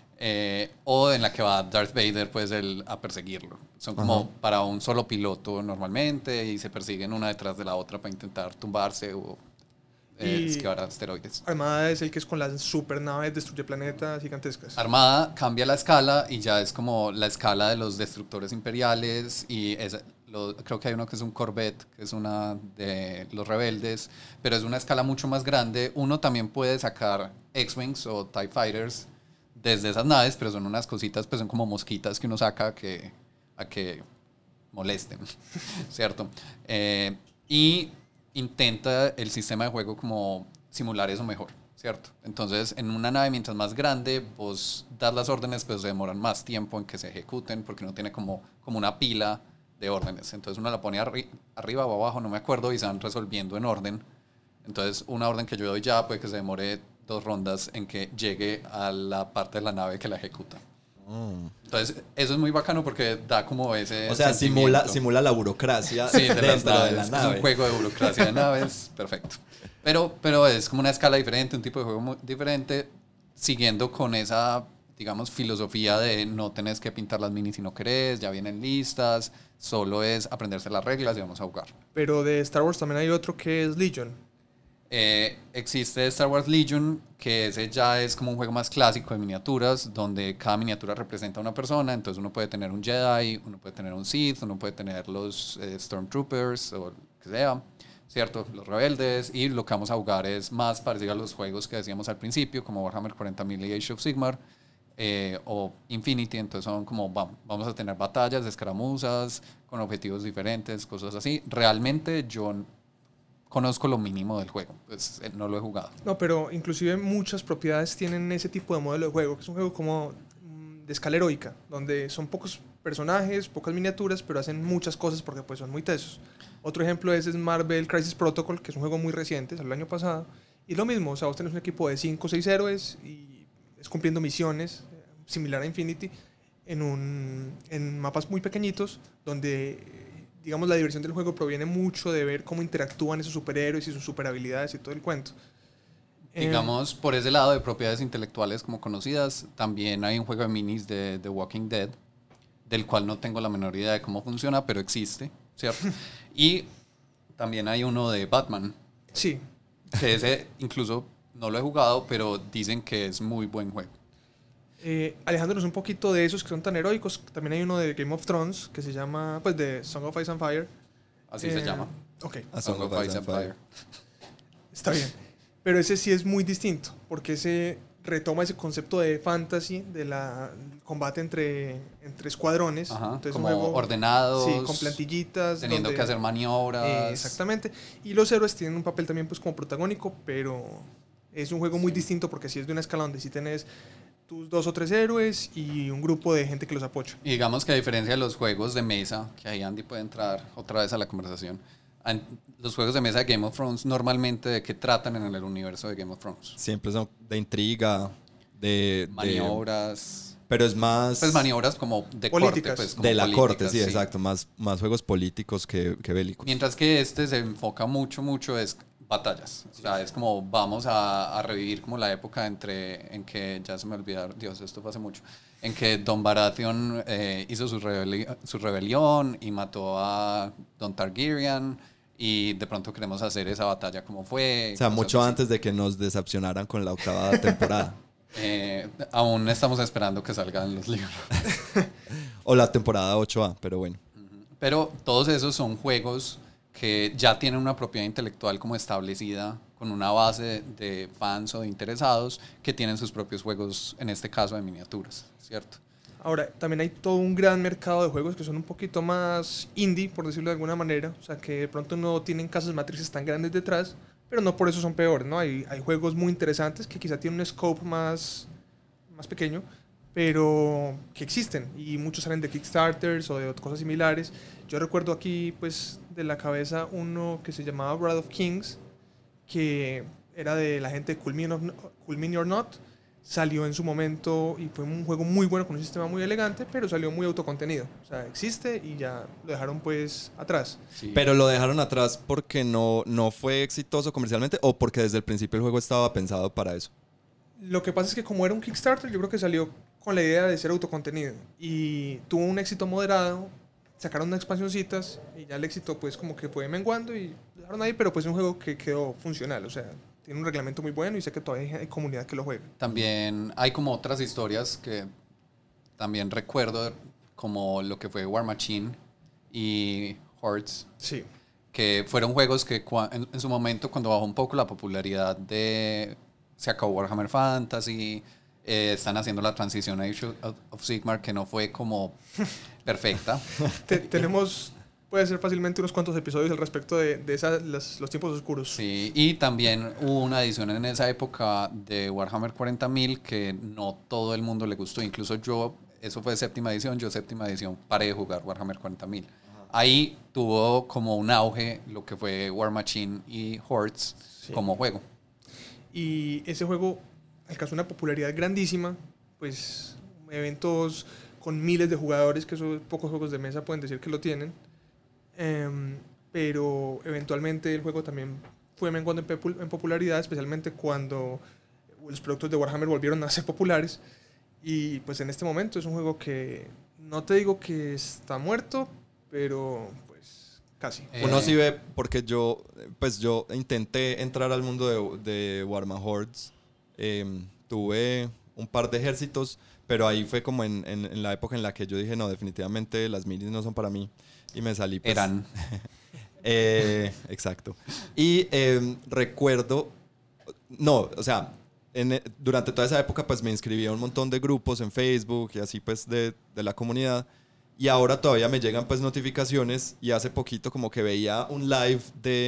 O en la que va Darth Vader pues a perseguirlo. Son como para un solo piloto normalmente y se persiguen una detrás de la otra para intentar tumbarse o esquivar asteroides. Armada es el que es con las supernaves, destruye planetas gigantescas. Armada cambia la escala y ya es como la escala de los destructores imperiales y creo que hay uno que es un Corvette, que es una de los rebeldes, pero es una escala mucho más grande. Uno también puede sacar X-Wings o TIE Fighters desde esas naves, pero son unas cositas, pues son como mosquitas que uno saca a que molesten, ¿cierto? Y intenta el sistema de juego como simular eso mejor, ¿cierto? Entonces, en una nave, mientras más grande, vos das las órdenes, pero se demoran más tiempo en que se ejecuten, porque no tiene como una pila de órdenes. Entonces, uno la pone arriba o abajo, no me acuerdo, y se van resolviendo en orden. Entonces, una orden que yo doy ya puede que se demore 2 rondas en que llegue a la parte de la nave que la ejecuta. Entonces, eso es muy bacano porque da como ese... O sea, simula la burocracia dentro de la nave. Es un juego de burocracia de naves, perfecto. Pero es como una escala diferente, un tipo de juego muy diferente, siguiendo con esa, digamos, filosofía de no tenés que pintar las minis si no querés, ya vienen listas, solo es aprenderse las reglas y vamos a jugar. Pero de Star Wars también hay otro que es Legion. Existe Star Wars Legion, que ese ya es como un juego más clásico de miniaturas, donde cada miniatura representa a una persona. Entonces uno puede tener un Jedi, uno puede tener un Sith, uno puede tener los Stormtroopers o lo que sea, ¿cierto? Los rebeldes. Y lo que vamos a jugar es más parecido a los juegos que decíamos al principio, como Warhammer 40.000 y Age of Sigmar, o Infinity. Entonces son como vamos a tener batallas, escaramuzas con objetivos diferentes, cosas así. Realmente yo conozco lo mínimo del juego, pues no lo he jugado. No, pero inclusive muchas propiedades tienen ese tipo de modelo de juego, que es un juego como de escala heroica, donde son pocos personajes, pocas miniaturas, pero hacen muchas cosas porque pues son muy tesos. Otro ejemplo es Marvel Crisis Protocol, que es un juego muy reciente, salió el año pasado, y lo mismo, o sea, vos tenés un equipo de 5 o 6 héroes y es cumpliendo misiones, similar a Infinity, en mapas muy pequeñitos, donde digamos, la diversión del juego proviene mucho de ver cómo interactúan esos superhéroes y sus superhabilidades y todo el cuento. Digamos, por ese lado de propiedades intelectuales como conocidas, también hay un juego de minis de The Walking Dead, del cual no tengo la menor idea de cómo funciona, pero existe, ¿cierto? Y también hay uno de Batman. Sí. Que ese incluso no lo he jugado, pero dicen que es muy buen juego. Alejándonos un poquito de esos que son tan heroicos, también hay uno de Game of Thrones que se llama, pues, de Song of Ice and Fire. Así se llama. Ok. A Song of Ice and Fire. Está bien. Pero ese sí es muy distinto, porque ese retoma ese concepto de fantasy, del combate entre escuadrones. Ajá, entonces, como un juego, ordenados. Sí, con plantillitas. Teniendo que hacer maniobras. Exactamente. Y los héroes tienen un papel también pues como protagónico, pero es un juego muy distinto porque sí es de una escala donde sí tenés tus 2 o 3 héroes y un grupo de gente que los apoya. Y digamos que a diferencia de los juegos de mesa, que ahí Andy puede entrar otra vez a la conversación, los juegos de mesa de Game of Thrones normalmente de qué tratan en el universo de Game of Thrones. Siempre son de intriga, de maniobras. Pero es más... Pues maniobras como de políticas. Corte. Pues, como de la corte, sí, sí, exacto. Más juegos políticos que bélicos. Mientras que este se enfoca mucho es batallas. O sea, es como vamos a revivir como la época en que, ya se me olvidaron, Dios, esto fue hace mucho, en que Don Baratheon hizo su rebelión y mató a Don Targaryen y de pronto queremos hacer esa batalla como fue. O sea, mucho antes de que nos decepcionaran con la 8ª temporada. Aún estamos esperando que salgan los libros. O la temporada 8A, pero bueno. Pero todos esos son juegos que ya tienen una propiedad intelectual como establecida con una base de fans o de interesados que tienen sus propios juegos, en este caso de miniaturas, ¿cierto? Ahora, también hay todo un gran mercado de juegos que son un poquito más indie, por decirlo de alguna manera, o sea, que de pronto no tienen casas matrices tan grandes detrás, pero no por eso son peores, ¿no? Hay juegos muy interesantes que quizá tienen un scope más pequeño, pero que existen y muchos salen de Kickstarters o de cosas similares. Yo recuerdo aquí pues de la cabeza uno que se llamaba Wrath of Kings, que era de la gente de Cool Mini or Not. Salió en su momento y fue un juego muy bueno con un sistema muy elegante, pero salió muy autocontenido. O sea, existe y ya lo dejaron pues atrás. Sí. Pero lo dejaron atrás porque no fue exitoso comercialmente o porque desde el principio el juego estaba pensado para eso. Lo que pasa es que como era un Kickstarter, yo creo que salió con la idea de ser autocontenido y tuvo un éxito moderado, sacaron unas expansioncitas y ya el éxito pues como que fue menguando y lo dejaron ahí, pero pues es un juego que quedó funcional, o sea, tiene un reglamento muy bueno y sé que todavía hay comunidad que lo juega. También hay como otras historias que también recuerdo, como lo que fue War Machine y Hordes, Sí. que fueron juegos que en su momento, cuando bajó un poco la popularidad se acabó Warhammer Fantasy, están haciendo la transición a Age of Sigmar, que no fue como perfecta. Tenemos, puede ser fácilmente unos cuantos episodios al respecto de los tiempos oscuros. Sí, y también hubo una edición en esa época de Warhammer 40.000 que no todo el mundo le gustó, incluso yo, eso fue séptima edición, yo séptima edición paré de jugar Warhammer 40.000. Ahí tuvo como un auge lo que fue War Machine y Hordes Sí. como juego. Y ese juego alcanzó una popularidad grandísima, pues eventos con miles de jugadores, que esos pocos juegos de mesa pueden decir que lo tienen. Pero eventualmente el juego también fue menguando en popularidad, especialmente cuando los productos de Warhammer volvieron a ser populares. Y pues en este momento es un juego que no te digo que está muerto, pero pues casi. Uno sí ve, porque yo intenté entrar al mundo de Warhammer Hordes. Tuve un par de ejércitos, pero ahí fue como en la época en la que yo dije, no, definitivamente las minis no son para mí. Y me salí. Pues, Eran. Exacto. Y recuerdo, durante toda esa época pues me inscribí a un montón de grupos en Facebook y así pues de la comunidad. Y ahora todavía me llegan pues notificaciones y hace poquito como que veía un live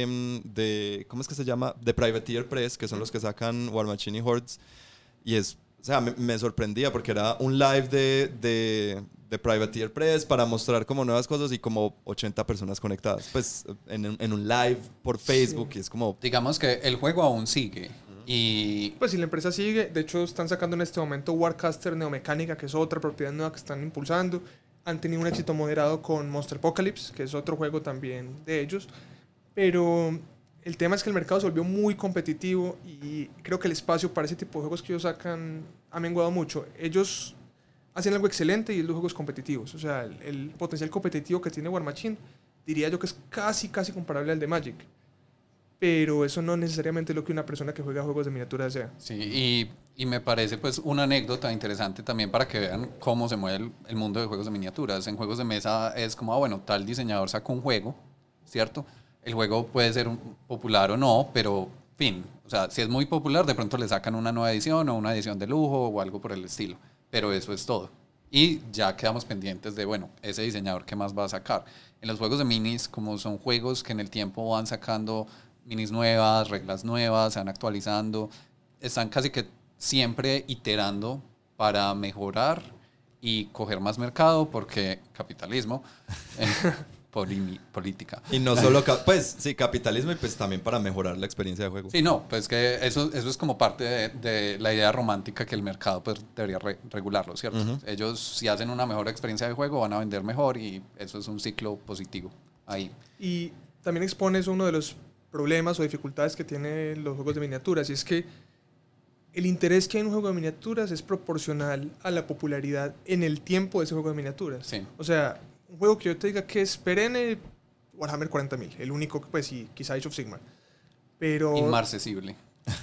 de ¿cómo es que se llama? De Privateer Press, que son los que sacan War Machine y Hordes. Y me sorprendía porque era un live de Privateer Press para mostrar como nuevas cosas y como 80 personas conectadas. Pues en un live por Facebook y es como... Digamos que el juego aún sigue. Y Pues si la empresa sigue, de hecho están sacando en este momento Warcaster Neomecánica, que es otra propiedad nueva que están impulsando. Han tenido un éxito moderado con Monster Apocalypse, que es otro juego también de ellos. Pero el tema es que el mercado se volvió muy competitivo y creo que el espacio para ese tipo de juegos que ellos sacan ha menguado mucho. Ellos hacen algo excelente y es los juegos competitivos. O sea, el potencial competitivo que tiene War Machine diría yo que es casi comparable al de Magic. Pero eso no necesariamente es lo que una persona que juega juegos de miniaturas sea. sí, y me parece pues una anécdota interesante también para que vean cómo se mueve el mundo de juegos de miniaturas. En juegos de mesa es como, bueno, tal diseñador sacó un juego, ¿cierto? El juego puede ser popular o no, pero, fin, o sea, si es muy popular, de pronto le sacan una nueva edición o una edición de lujo o algo por el estilo. Pero eso es todo. Y ya quedamos pendientes de, bueno, ese diseñador qué más va a sacar. En los juegos de minis, como son juegos que en el tiempo van sacando minis nuevas, reglas nuevas, se van actualizando, están casi que siempre iterando para mejorar y coger más mercado porque capitalismo, política. Y no solo, pues sí, capitalismo y pues también para mejorar la experiencia de juego. Sí, no, pues que eso es como parte de la idea romántica que el mercado pues, debería regularlo, ¿cierto? Ellos si hacen una mejor experiencia de juego van a vender mejor y eso es un ciclo positivo ahí. Y también expones uno de los problemas o dificultades que tienen los juegos de miniaturas y es que el interés que hay en un juego de miniaturas es proporcional a la popularidad en el tiempo de ese juego de miniaturas. Sí. O sea, un juego que yo te diga que es perenne, Warhammer 40.000, el único, pues sí, quizá Age of Sigmar. Pero Inmarcesible.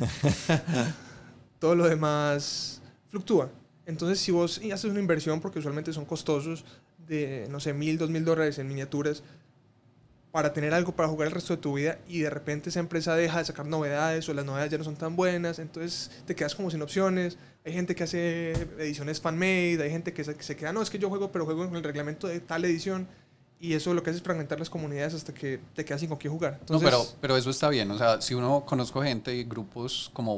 todo lo demás fluctúa. Entonces, si vos haces una inversión, porque usualmente son costosos, de, no sé, $1,000, $2,000 en miniaturas, para tener algo para jugar el resto de tu vida y de repente esa empresa deja de sacar novedades o las novedades ya no son tan buenas, entonces te quedas como sin opciones. Hay gente que hace ediciones fan-made, hay gente que se queda, no, es que yo juego, pero juego en el reglamento de tal edición y eso lo que hace es fragmentar las comunidades hasta que te quedas sin con quién jugar. Entonces, no, pero eso está bien, o sea, si uno conozco gente y grupos como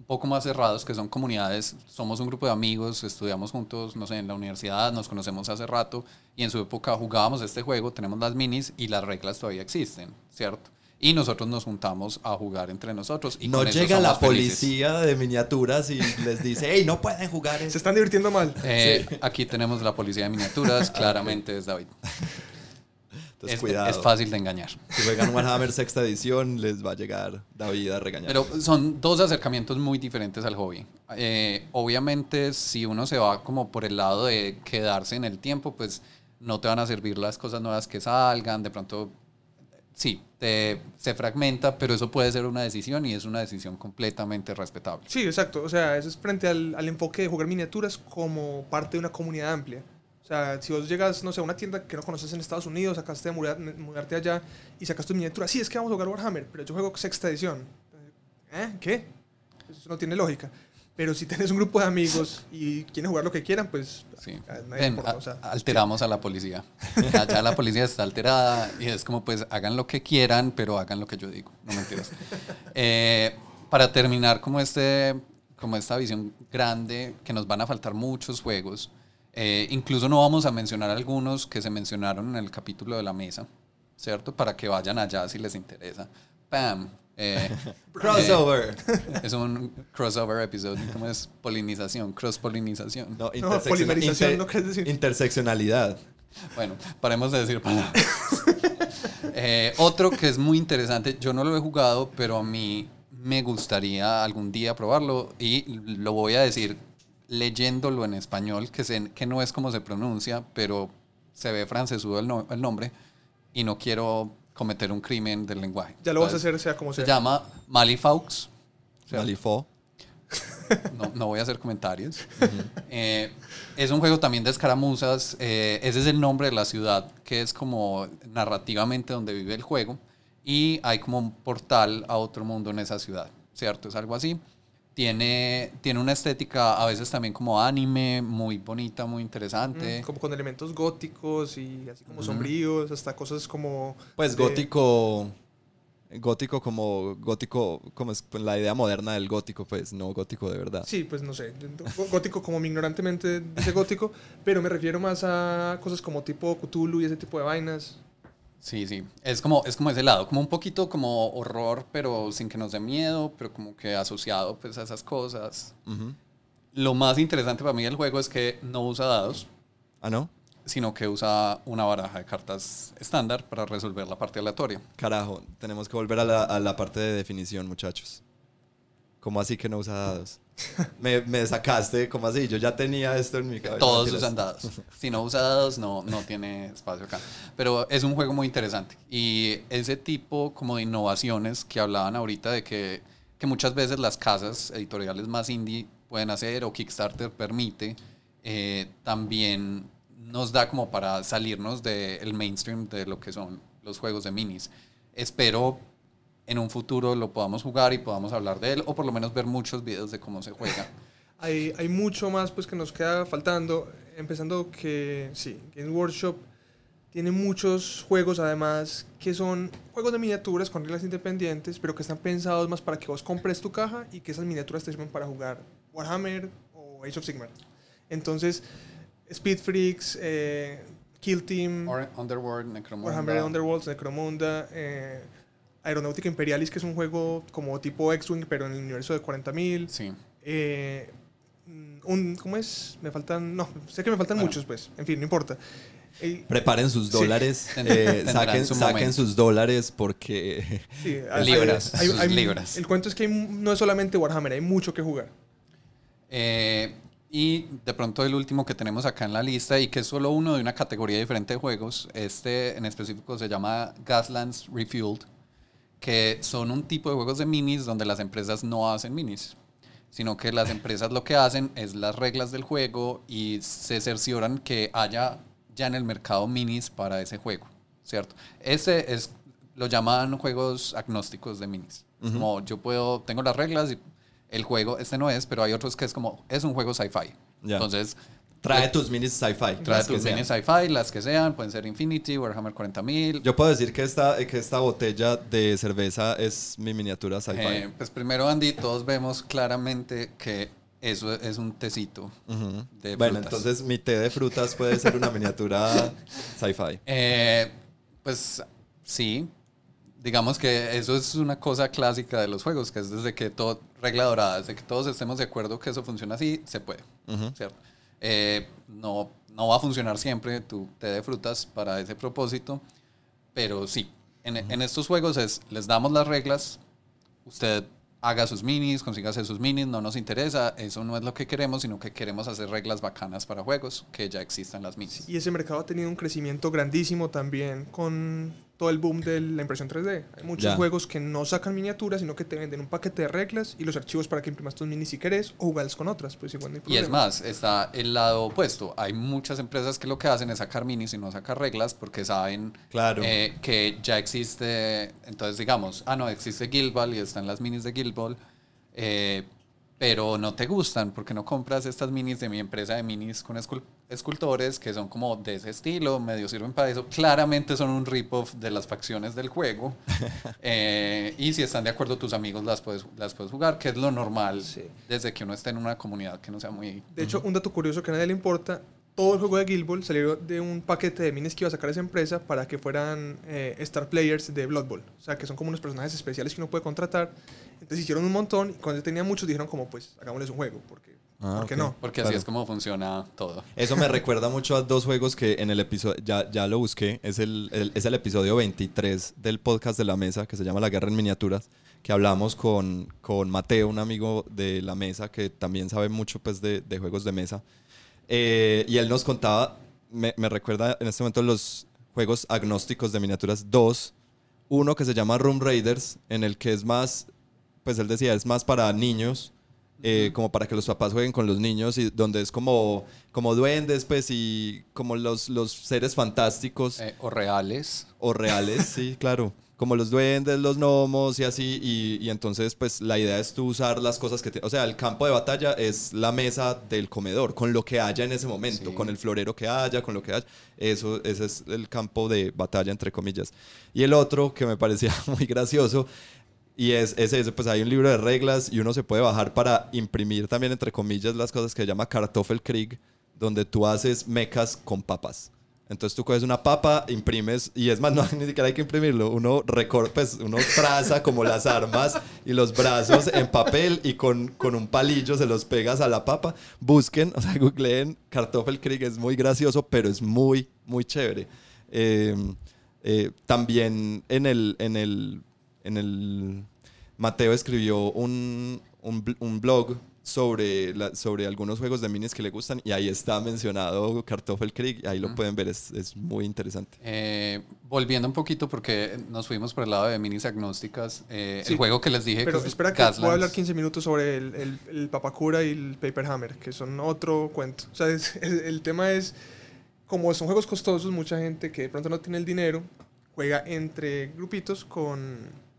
un poco más cerrados, que son comunidades, somos un grupo de amigos, estudiamos juntos, no sé, en la universidad, nos conocemos hace rato y en su época jugábamos este juego, tenemos las minis y las reglas todavía existen, ¿cierto? Y nosotros nos juntamos a jugar entre nosotros. Y no con eso llega somos la felices. policía de miniaturas y les dice, hey, no pueden jugar Se eso. están divirtiendo mal. Aquí tenemos la policía de miniaturas, claramente es David. Entonces, cuidado. Es fácil de engañar. Si juegan Warhammer sexta edición, les va a llegar David a regañar. Pero son dos acercamientos muy diferentes al hobby. Obviamente, si uno se va como por el lado de quedarse en el tiempo, pues no te van a servir las cosas nuevas que salgan. De pronto, sí, se fragmenta, pero eso puede ser una decisión y es una decisión completamente respetable. Sí, exacto. O sea, eso es frente al enfoque de jugar miniaturas como parte de una comunidad amplia. O sea, si vos llegas, no sé, a una tienda que no conoces en Estados Unidos, acabaste de mudarte allá y sacas tu miniatura, sí, es que vamos a jugar Warhammer, pero yo juego sexta edición. ¿Qué? Eso no tiene lógica. Pero si tienes un grupo de amigos y quieren jugar lo que quieran, pues Sí. nadie importa, o sea, Alteramos a la policía. Ya la policía está alterada y es como, pues, hagan lo que quieran, pero hagan lo que yo digo. No mentiras. Para terminar como esta visión grande, que nos van a faltar muchos juegos. Incluso no vamos a mencionar algunos que se mencionaron en el capítulo de la mesa, ¿cierto? Para que vayan allá si les interesa. ¡Pam! Crossover. Es un crossover episodio. ¿Cómo es? Polinización, cross-polinización. No, polimerización, ¿no querés decir? Interseccionalidad. Bueno, paremos de decir palabras. Otro que es muy interesante, yo no lo he jugado, pero a mí me gustaría algún día probarlo y lo voy a decir leyéndolo en español, que no es como se pronuncia, pero se ve francesudo el nombre y no quiero cometer un crimen del lenguaje. Ya lo vas a hacer, sea como Se sea. llama Malifaux. Malifaux. No voy a hacer comentarios. Es un juego también de escaramuzas. Ese es el nombre de la ciudad, que es como narrativamente donde vive el juego. Y hay como un portal a otro mundo en esa ciudad, ¿cierto? Es algo así. Tiene una estética a veces también como anime, muy bonita, muy interesante. Como con elementos góticos y así como sombríos, hasta cosas como... Pues gótico como es la idea moderna del gótico, pues no gótico de verdad. Sí, pues no sé, gótico como mi ignorantemente dice gótico, pero me refiero más a cosas como tipo Cthulhu y ese tipo de vainas. Sí, sí. Es como ese lado, como un poquito como horror, pero sin que nos dé miedo, pero como que asociado pues a esas cosas. Ujú. Lo más interesante para mí del juego es que no usa dados, ¿Ah, no? sino que usa una baraja de cartas estándar para resolver la parte aleatoria. Carajo, tenemos que volver a la parte de definición, muchachos. ¿Cómo así que no usa dados? Me sacaste, ¿cómo así? Yo ya tenía esto en mi cabeza. Todos Mentiras. usan dados. Si no usa dados, no tiene espacio acá. Pero es un juego muy interesante. Y ese tipo como de innovaciones que hablaban ahorita de que muchas veces las casas editoriales más indie pueden hacer o Kickstarter permite, también nos da como para salirnos del mainstream de lo que son los juegos de minis. Espero en un futuro lo podamos jugar y podamos hablar de él, o por lo menos ver muchos videos de cómo se juega. Hay mucho más pues que nos queda faltando, empezando que sí, Games Workshop tiene muchos juegos además que son juegos de miniaturas con reglas independientes, pero que están pensados más para que vos compres tu caja y que esas miniaturas te sirven para jugar Warhammer o Age of Sigmar. Entonces, Speed Freaks, Kill Team, Underworld, Necromunda. Warhammer Underworlds, Necromunda, Aeronáutica Imperialis, que es un juego como tipo X-Wing, pero en el universo de 40.000. Sí. ¿Cómo es? Me faltan... No, sé que me faltan muchos, pues. En fin, no importa. Preparen sus Sí. dólares, Tendrán su saquen momento. sus dólares porque... Sí, Libras, sus libras. El cuento es que no es solamente Warhammer, hay mucho que jugar. Y de pronto el último que tenemos acá en la lista y que es solo uno de una categoría diferente de juegos, este en específico se llama Gaslands Refueled, que son un tipo de juegos de minis donde las empresas no hacen minis, sino que las empresas lo que hacen es las reglas del juego y se cercioran que haya ya en el mercado minis para ese juego, ¿cierto? Lo llaman juegos agnósticos de minis. Es como tengo las reglas y el juego, no es, pero hay otros que es como, es un juego sci-fi. Ya. Entonces, Trae tus minis sci-fi. Trae tus minis sci-fi, las que sean, pueden ser Infinity, Warhammer 40.000. Yo puedo decir que esta botella de cerveza es mi miniatura sci-fi. Pues primero, Andy, todos vemos claramente que eso es un tecito de frutas. Bueno, entonces mi té de frutas puede ser una miniatura sci-fi. Pues sí. Digamos que eso es una cosa clásica de los juegos, que es desde que todo, regla dorada, desde que todos estemos de acuerdo que eso funciona así, se puede, ¿cierto? No va a funcionar siempre tu té de frutas para ese propósito, pero sí, en estos juegos les damos las reglas, usted haga sus minis, consígase sus minis, no nos interesa, eso no es lo que queremos, sino que queremos hacer reglas bacanas para juegos, que ya existan las minis. Y ese mercado ha tenido un crecimiento grandísimo también con todo el boom de la impresión 3D. Hay muchos juegos que no sacan miniaturas, sino que te venden un paquete de reglas y los archivos para que imprimas tus minis si querés o jugarlas con otras, pues igual no hay problema. Y es más, está el lado opuesto. Hay muchas empresas que lo que hacen es sacar minis y no sacar reglas porque saben que ya existe. Entonces digamos, no, existe Guild Ball y están las minis de Guild Ball, pero no te gustan porque no compras estas minis de mi empresa de minis con escultores que son como de ese estilo, medio sirven para eso, claramente son un rip-off de las facciones del juego. Y si están de acuerdo tus amigos las puedes jugar, que es lo normal desde que uno esté en una comunidad que no sea muy... De hecho, un dato curioso que a nadie le importa, todo el juego de Guild Ball salió de un paquete de minis que iba a sacar esa empresa para que fueran Star Players de Blood Bowl. O sea, que son como unos personajes especiales que uno puede contratar. Entonces hicieron un montón y cuando tenía muchos dijeron como, pues, hagámosles un juego. ¿Por qué no? Porque así es como funciona todo. Eso me recuerda mucho a dos juegos que en el episodio, ya lo busqué, es el episodio 23 del podcast de la mesa, que se llama La Guerra en Miniaturas, que hablamos con Mateo, un amigo de la mesa que también sabe mucho pues, de juegos de mesa. Y él nos contaba, me recuerda en este momento los juegos agnósticos de miniaturas 2, uno que se llama Room Raiders, en el que es más, pues él decía, es más para niños, como para que los papás jueguen con los niños, y donde es como duendes, pues, y como los seres fantásticos. O reales. O reales, sí, claro. Como los duendes, los gnomos y así, y entonces pues la idea es tú usar las cosas que o sea, el campo de batalla es la mesa del comedor, con lo que haya en ese momento, con el florero que haya, con lo que haya, ese es el campo de batalla entre comillas. Y el otro que me parecía muy gracioso, y es ese, pues hay un libro de reglas y uno se puede bajar para imprimir también entre comillas las cosas que se llama Kartoffelkrieg, donde tú haces mechas con papas. Entonces tú coges una papa, imprimes, y es más, no, ni siquiera hay que imprimirlo, uno traza como las armas y los brazos en papel y con un palillo se los pegas a la papa. Busquen, o sea, googleen Kartoffelkrieg, es muy gracioso, pero es muy, muy chévere. También en el Mateo escribió un blog sobre algunos juegos de minis que le gustan y ahí está mencionado Kartoffelkrieg, ahí lo pueden ver, es muy interesante. Volviendo un poquito porque nos fuimos por el lado de minis agnósticas, el juego que les dije, pero que espera, que voy a hablar 15 minutos sobre el Papakura y el Paper Hammer, que son otro cuento. O sea, el tema es, como son juegos costosos, mucha gente que de pronto no tiene el dinero juega entre grupitos con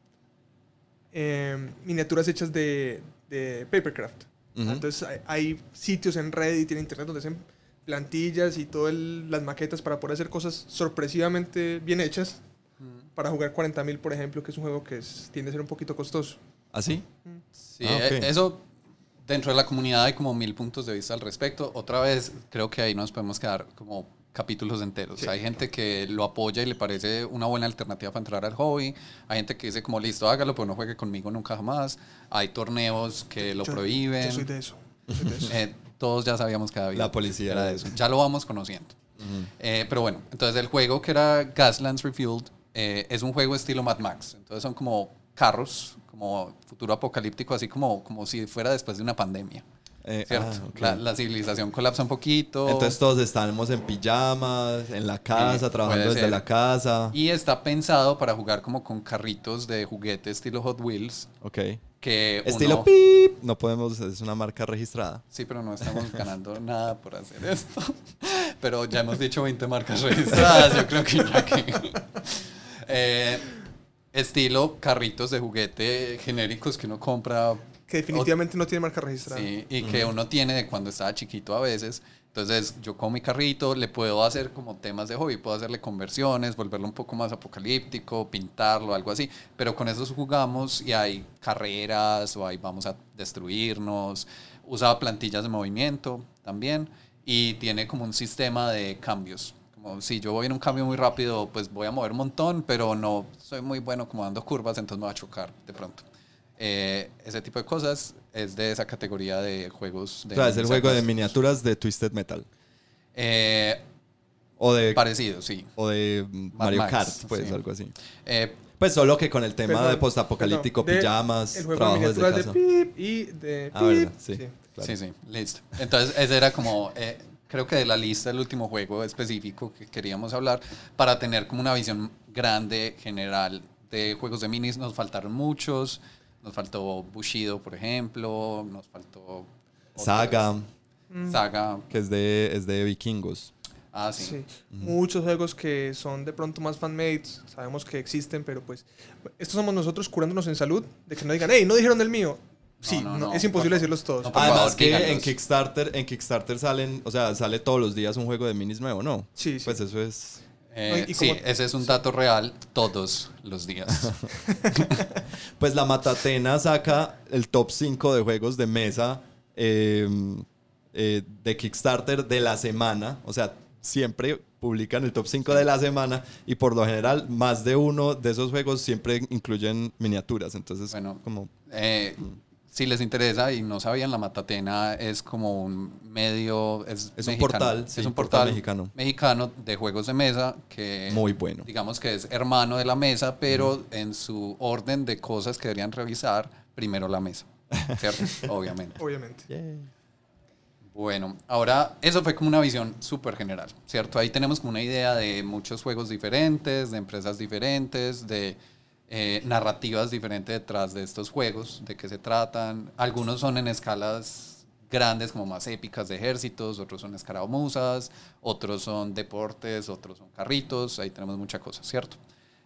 miniaturas hechas de Papercraft. Entonces hay sitios en Reddit y en internet donde hacen plantillas y todas las maquetas para poder hacer cosas sorpresivamente bien hechas para jugar 40.000, por ejemplo, que es un juego que tiende a ser un poquito costoso. ¿Ah, sí? Sí, okay. Eso dentro de la comunidad hay como 1000 puntos de vista al respecto. Otra vez creo que ahí nos podemos quedar como capítulos enteros. Sí. Hay gente que lo apoya y le parece una buena alternativa para entrar al hobby. Hay gente que dice como, listo, hágalo, pero no juegue conmigo nunca jamás. Hay torneos que lo prohíben. Yo soy de eso. Todos ya sabíamos que David la policía era de eso. Ya lo vamos conociendo. Pero bueno, entonces el juego que era Gaslands Refueled es un juego estilo Mad Max. Entonces son como carros, como futuro apocalíptico, así como si fuera después de una pandemia. ¿Cierto? Okay. La civilización colapsa un poquito. Entonces todos estamos en pijamas, en la casa, trabajando desde la casa. Y está pensado para jugar como con carritos de juguete estilo Hot Wheels. Ok. Que estilo PIP. No podemos, es una marca registrada. Sí, pero no estamos ganando nada por hacer esto. Pero ya hemos dicho 20 marcas registradas, yo creo que ya aquí. Estilo carritos de juguete genéricos que uno compra que definitivamente no tiene marca registrada. Sí, y que uno tiene de cuando estaba chiquito a veces. Entonces yo con mi carrito le puedo hacer como temas de hobby, puedo hacerle conversiones, volverlo un poco más apocalíptico, pintarlo, algo así. Pero con esos jugamos y hay carreras o ahí vamos a destruirnos. Usaba plantillas de movimiento también y tiene como un sistema de cambios. Como si yo voy en un cambio muy rápido, pues voy a mover un montón, pero no soy muy bueno como dando curvas, entonces me va a chocar de pronto. Ese tipo de cosas es de esa categoría de juegos. O sea, es el juego de miniaturas de Twisted Metal. O de Parecido, sí. O de Mario Max, Kart, pues sí. algo así. Pues solo que con el tema de postapocalíptico, pijamas, el juego trabajo de desde miniaturas casa. de pip y de pip. Verdad, sí. Claro. Sí, listo. Entonces ese era como, creo que de la lista el último juego específico que queríamos hablar para tener como una visión grande, general de juegos de minis. Nos faltaron muchos. Nos faltó Bushido, por ejemplo. Nos faltó... Saga. Saga. Que es de vikingos. Ah, sí. Sí. Muchos juegos que son de pronto más fan-made, sabemos que existen, pero pues estos somos nosotros curándonos en salud, de que no digan, hey, no dijeron del mío. Sí, no, es imposible decirlos todos. No, por Además favor, que díganlos. en Kickstarter salen, o sea, sale todos los días un juego de minis nuevo, ¿no? Sí, sí. Pues eso es... y sí, como- ese es un dato real todos los días. Pues la Matatena saca el top 5 de juegos de mesa de Kickstarter de la semana. O sea, siempre publican el top 5 de la semana y por lo general más de uno de esos juegos siempre incluyen miniaturas. Entonces, Bueno, como... si les interesa y no sabían, la Matatena es como un medio... Es un mexicano. portal, sí, es un portal portal mexicano de juegos de mesa que... Muy bueno. Digamos que es hermano de la mesa, pero en su orden de cosas que deberían revisar, primero la mesa. ¿Cierto? Obviamente. Obviamente. Bueno, ahora eso fue como una visión súper general, ¿cierto? Ahí tenemos como una idea de muchos juegos diferentes, de empresas diferentes, de narrativas diferentes detrás de estos juegos, de qué se tratan. Algunos son en escalas grandes, como más épicas de ejércitos, otros son escaramuzas, otros son deportes, otros son carritos, ahí tenemos mucha cosa, ¿cierto?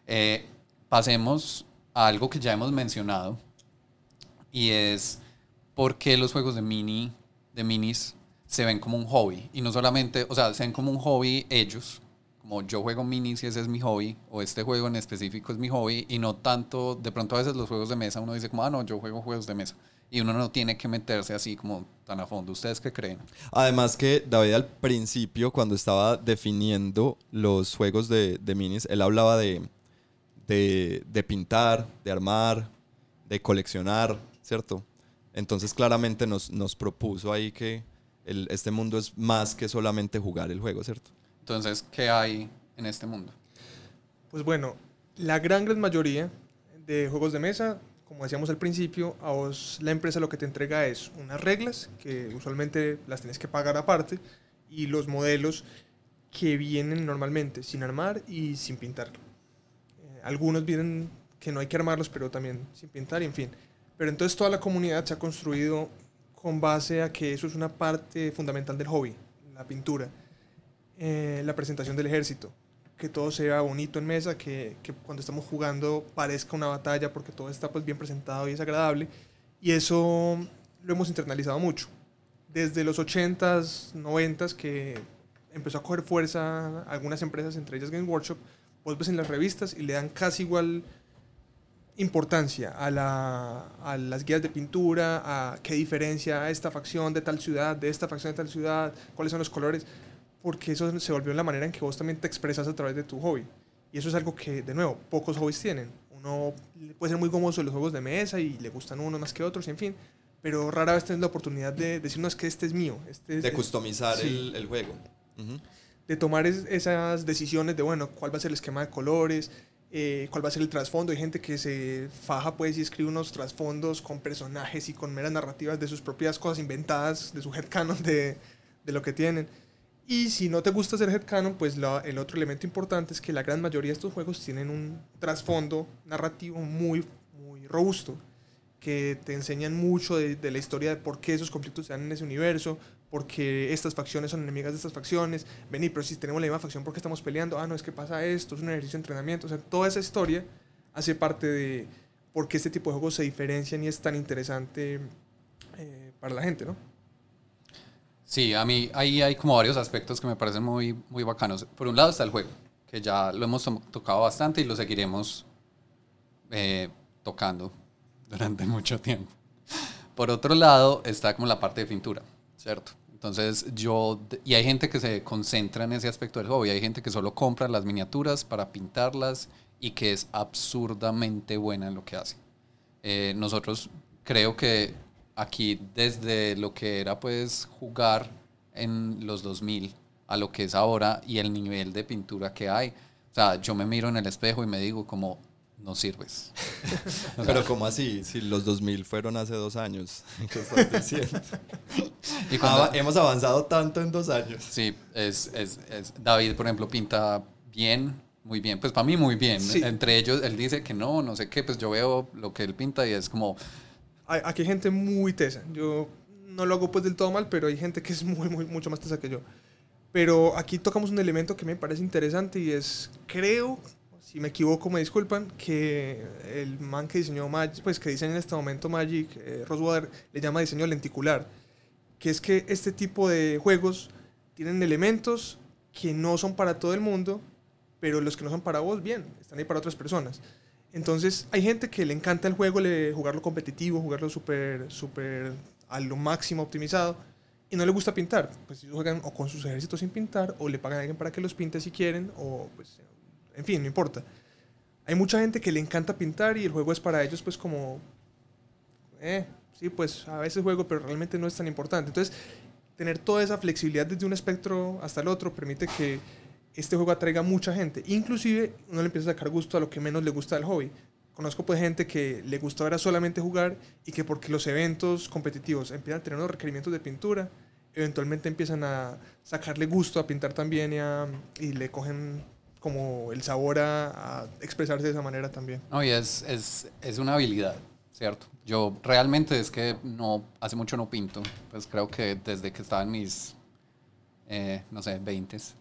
Pasemos a algo que ya hemos mencionado y es por qué los juegos de minis se ven como un hobby y no solamente, o sea, se ven como un hobby ellos, como yo juego minis y ese es mi hobby, o este juego en específico es mi hobby, y no tanto, de pronto a veces los juegos de mesa uno dice como, no, yo juego juegos de mesa, y uno no tiene que meterse así como tan a fondo. ¿Ustedes qué creen? Además que David al principio, cuando estaba definiendo los juegos de minis, él hablaba de pintar, de armar, de coleccionar, ¿cierto? Entonces claramente nos propuso ahí que este mundo es más que solamente jugar el juego, ¿cierto? Entonces, ¿qué hay en este mundo? Pues bueno, la gran mayoría de juegos de mesa, como decíamos al principio, a vos la empresa lo que te entrega es unas reglas que usualmente las tienes que pagar aparte y los modelos que vienen normalmente sin armar y sin pintar. Algunos vienen que no hay que armarlos, pero también sin pintar y en fin. Pero entonces toda la comunidad se ha construido con base a que eso es una parte fundamental del hobby, la pintura, la presentación del ejército, que todo sea bonito en mesa, que cuando estamos jugando parezca una batalla porque todo está pues bien presentado y es agradable, y eso lo hemos internalizado mucho. Desde los 80s, 90s que empezó a coger fuerza algunas empresas, entre ellas Game Workshop, vos ves en las revistas y le dan casi igual importancia a las guías de pintura, a qué diferencia esta facción de tal ciudad, de esta facción de tal ciudad, cuáles son los colores, porque eso se volvió la manera en que vos también te expresas a través de tu hobby. Y eso es algo que, de nuevo, pocos hobbies tienen. Uno puede ser muy gomoso de los juegos de mesa y le gustan unos más que otros, en fin, pero rara vez tienes la oportunidad de decir, no, es que este es mío. De customizar sí, el juego. Uh-huh. De tomar esas decisiones de, bueno, cuál va a ser el esquema de colores, cuál va a ser el trasfondo. Hay gente que se faja pues y escribe unos trasfondos con personajes y con meras narrativas de sus propias cosas inventadas, de su headcanon de lo que tienen. Y si no te gusta hacer headcanon, pues el otro elemento importante es que la gran mayoría de estos juegos tienen un trasfondo narrativo muy, muy robusto, que te enseñan mucho de la historia de por qué esos conflictos se dan en ese universo, porque estas facciones son enemigas de estas facciones. Vení, pero si tenemos la misma facción, ¿por qué estamos peleando? Ah, no, es que pasa esto, es un ejercicio de entrenamiento. O sea, toda esa historia hace parte por qué este tipo de juegos se diferencian y es tan interesante para la gente, ¿no? Sí, a mí ahí hay como varios aspectos que me parecen muy, muy bacanos. Por un lado está el juego, que ya lo hemos tocado bastante y lo seguiremos tocando durante mucho tiempo. Por otro lado está como la parte de pintura, ¿cierto? Entonces y hay gente que se concentra en ese aspecto del hobby, hay gente que solo compra las miniaturas para pintarlas y que es absurdamente buena en lo que hace. Nosotros creo que aquí desde lo que era pues jugar en los 2000 a lo que es ahora y el nivel de pintura que hay, o sea, yo me miro en el espejo y me digo como, no sirves. O sea, pero ¿cómo así? Si los 2000 fueron hace 2 años. ¿Qué estás diciendo? Y cuando, Hemos avanzado tanto en 2 años. sí, David, por ejemplo, pinta bien, muy bien. Pues para mí muy bien. Sí. Entre ellos, él dice que no sé qué, pues yo veo lo que él pinta y es como... Aquí hay gente muy tesa. Yo no lo hago pues del todo mal, pero hay gente que es mucho más tesa que yo. Pero aquí tocamos un elemento que me parece interesante y es, creo, si me equivoco me disculpan, que el man que diseñó Magic, pues que diseña en este momento Magic, Rosewater, le llama diseño lenticular, que es que este tipo de juegos tienen elementos que no son para todo el mundo, pero los que no son para vos, bien, están ahí para otras personas. Entonces hay gente que le encanta el juego, jugarlo competitivo, jugarlo súper a lo máximo optimizado, y no le gusta pintar. Pues ellos juegan o con sus ejércitos sin pintar, o le pagan a alguien para que los pinte si quieren, o pues, en fin, no importa. Hay mucha gente que le encanta pintar y el juego es para ellos pues como, sí, pues a veces juego, pero realmente no es tan importante. Entonces, tener toda esa flexibilidad desde un espectro hasta el otro permite que este juego atraiga a mucha gente. Inclusive, uno le empieza a sacar gusto a lo que menos le gusta del hobby. Conozco pues gente que le gusta era solamente jugar y que porque los eventos competitivos empiezan a tener unos requerimientos de pintura, eventualmente empiezan a sacarle gusto a pintar también y le cogen como el sabor a expresarse de esa manera también. No, y es una habilidad, ¿cierto? Yo realmente es que no, hace mucho no pinto, pues creo que desde que estaba en mis, no sé, 20s.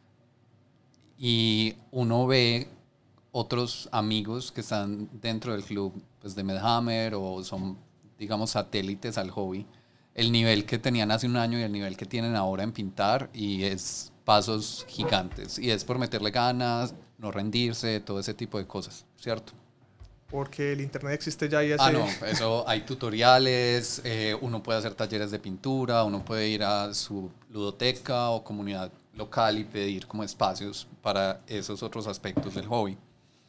Y uno ve otros amigos que están dentro del club pues de Medhammer o son, digamos, satélites al hobby, el nivel que tenían hace un año y el nivel que tienen ahora en pintar y es pasos gigantes y es por meterle ganas, no rendirse, todo ese tipo de cosas, ¿cierto? Porque el internet existe ya y hace... Ah, no, eso hay tutoriales, uno puede hacer talleres de pintura, uno puede ir a su ludoteca o comunidad local y pedir como espacios para esos otros aspectos del hobby.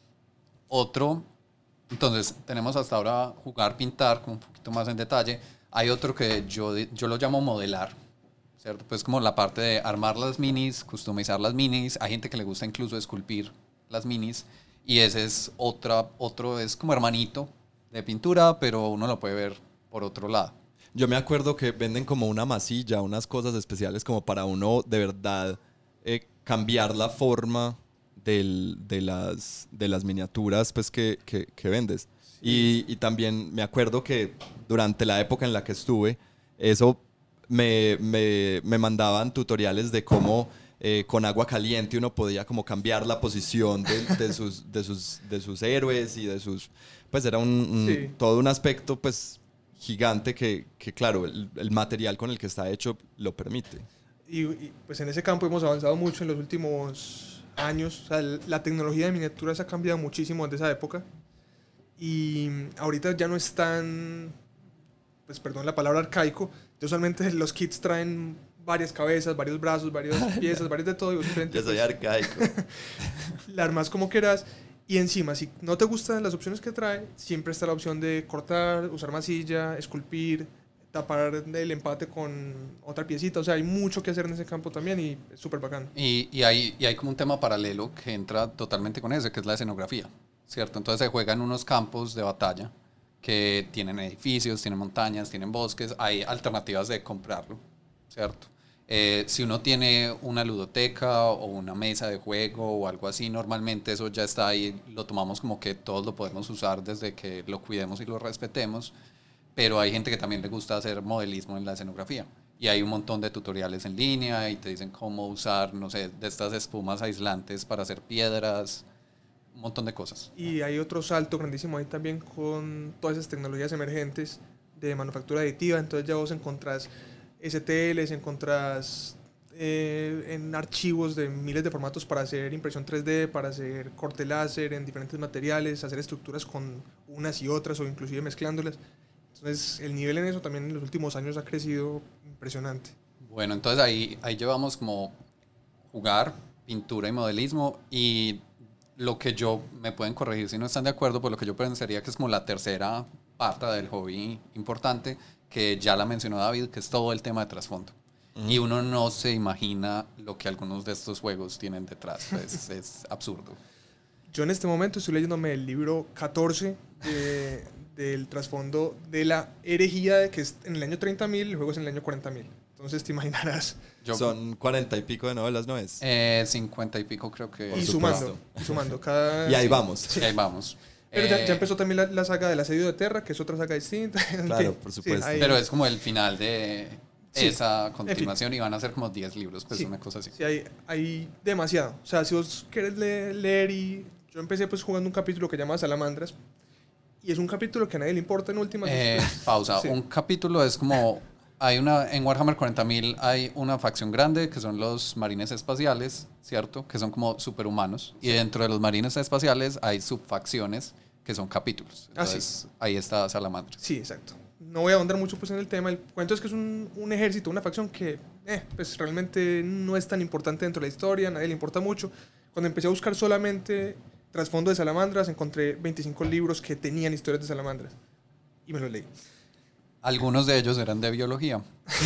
Entonces tenemos hasta ahora jugar, pintar como un poquito más en detalle. Hay otro que yo lo llamo modelar, ¿cierto? Pues como la parte de armar las minis, customizar las minis. Hay gente que le gusta incluso esculpir las minis y ese es otro es como hermanito de pintura, pero uno lo puede ver por otro lado. Yo me acuerdo que venden como una masilla, unas cosas especiales como para uno de verdad cambiar la forma de las miniaturas pues, que vendes. Sí. Y también me acuerdo que durante la época en la que estuve, eso me mandaban tutoriales de cómo con agua caliente uno podía como cambiar la posición de sus héroes y de sus... Pues era Sí. todo un aspecto pues gigante que claro, el material con el que está hecho lo permite. Y pues en ese campo hemos avanzado mucho en los últimos años. O sea, la tecnología de miniaturas ha cambiado muchísimo desde esa época. Y ahorita ya no es tan, pues perdón la palabra arcaico. Usualmente los kits traen varias cabezas, varios brazos, varias piezas, varias de todo. Y vos simplemente, Yo soy pues, arcaico. la armas como quieras. Y encima, si no te gustan las opciones que trae, siempre está la opción de cortar, usar masilla, esculpir, tapar el empate con otra piecita. O sea, hay mucho que hacer en ese campo también y es súper bacán. Y hay como un tema paralelo que entra totalmente con ese, que es la escenografía, ¿cierto? Entonces se juegan unos campos de batalla que tienen edificios, tienen montañas, tienen bosques, hay alternativas de comprarlo, ¿cierto? Si uno tiene una ludoteca o una mesa de juego o algo así, normalmente eso ya está ahí, lo tomamos como que todos lo podemos usar desde que lo cuidemos y lo respetemos, pero hay gente que también le gusta hacer modelismo en la escenografía. Y hay un montón de tutoriales en línea y te dicen cómo usar, no sé, de estas espumas aislantes para hacer piedras, un montón de cosas. Y hay otro salto grandísimo ahí también con todas esas tecnologías emergentes de manufactura aditiva. Entonces ya vos encontrás STLs, encontrás en archivos de miles de formatos para hacer impresión 3D, para hacer corte láser en diferentes materiales, hacer estructuras con unas y otras o inclusive mezclándolas. Entonces el nivel en eso también en los últimos años ha crecido impresionante. Bueno, entonces ahí llevamos como jugar, pintura y modelismo, y lo que yo, me pueden corregir si no están de acuerdo, pues lo que yo pensaría que es como la tercera parte del hobby importante, que ya la mencionó David, que es todo el tema de trasfondo. Y uno no se imagina lo que algunos de estos juegos tienen detrás, pues es absurdo. Yo en este momento estoy leyéndome el libro 14 del trasfondo de la herejía, que es en el año 30.000, el juego es en el año 40.000. Entonces te imaginarás. Son 40 y pico de novelas, ¿no es? 50 y pico creo que. Y sumando cada... Y ahí vamos. Sí, ahí vamos. Pero ya empezó también la saga del asedio de Terra, que es otra saga distinta. Claro, por supuesto. Sí, pero es como el final de esa continuación, en fin. y van a ser como 10 libros, pues Sí, una cosa así. Sí, hay demasiado. O sea, si vos querés leer y... Yo empecé pues jugando un capítulo que se llama Salamandras, y es un capítulo que a nadie le importa en últimas. Pausa. Sí. Un capítulo es como... en Warhammer 40.000 hay una facción grande que son los marines espaciales, ¿cierto? Que son como superhumanos. Y dentro de los marines espaciales hay subfacciones que son capítulos. Entonces, ahí está Salamandra. Sí, exacto. No voy a ahondar mucho pues en el tema. El cuento es que es un ejército, una facción que pues realmente no es tan importante dentro de la historia, a nadie le importa mucho. Cuando empecé a buscar solamente trasfondo de salamandras, encontré 25 libros que tenían historias de salamandras. Y me los leí. Algunos de ellos eran de biología.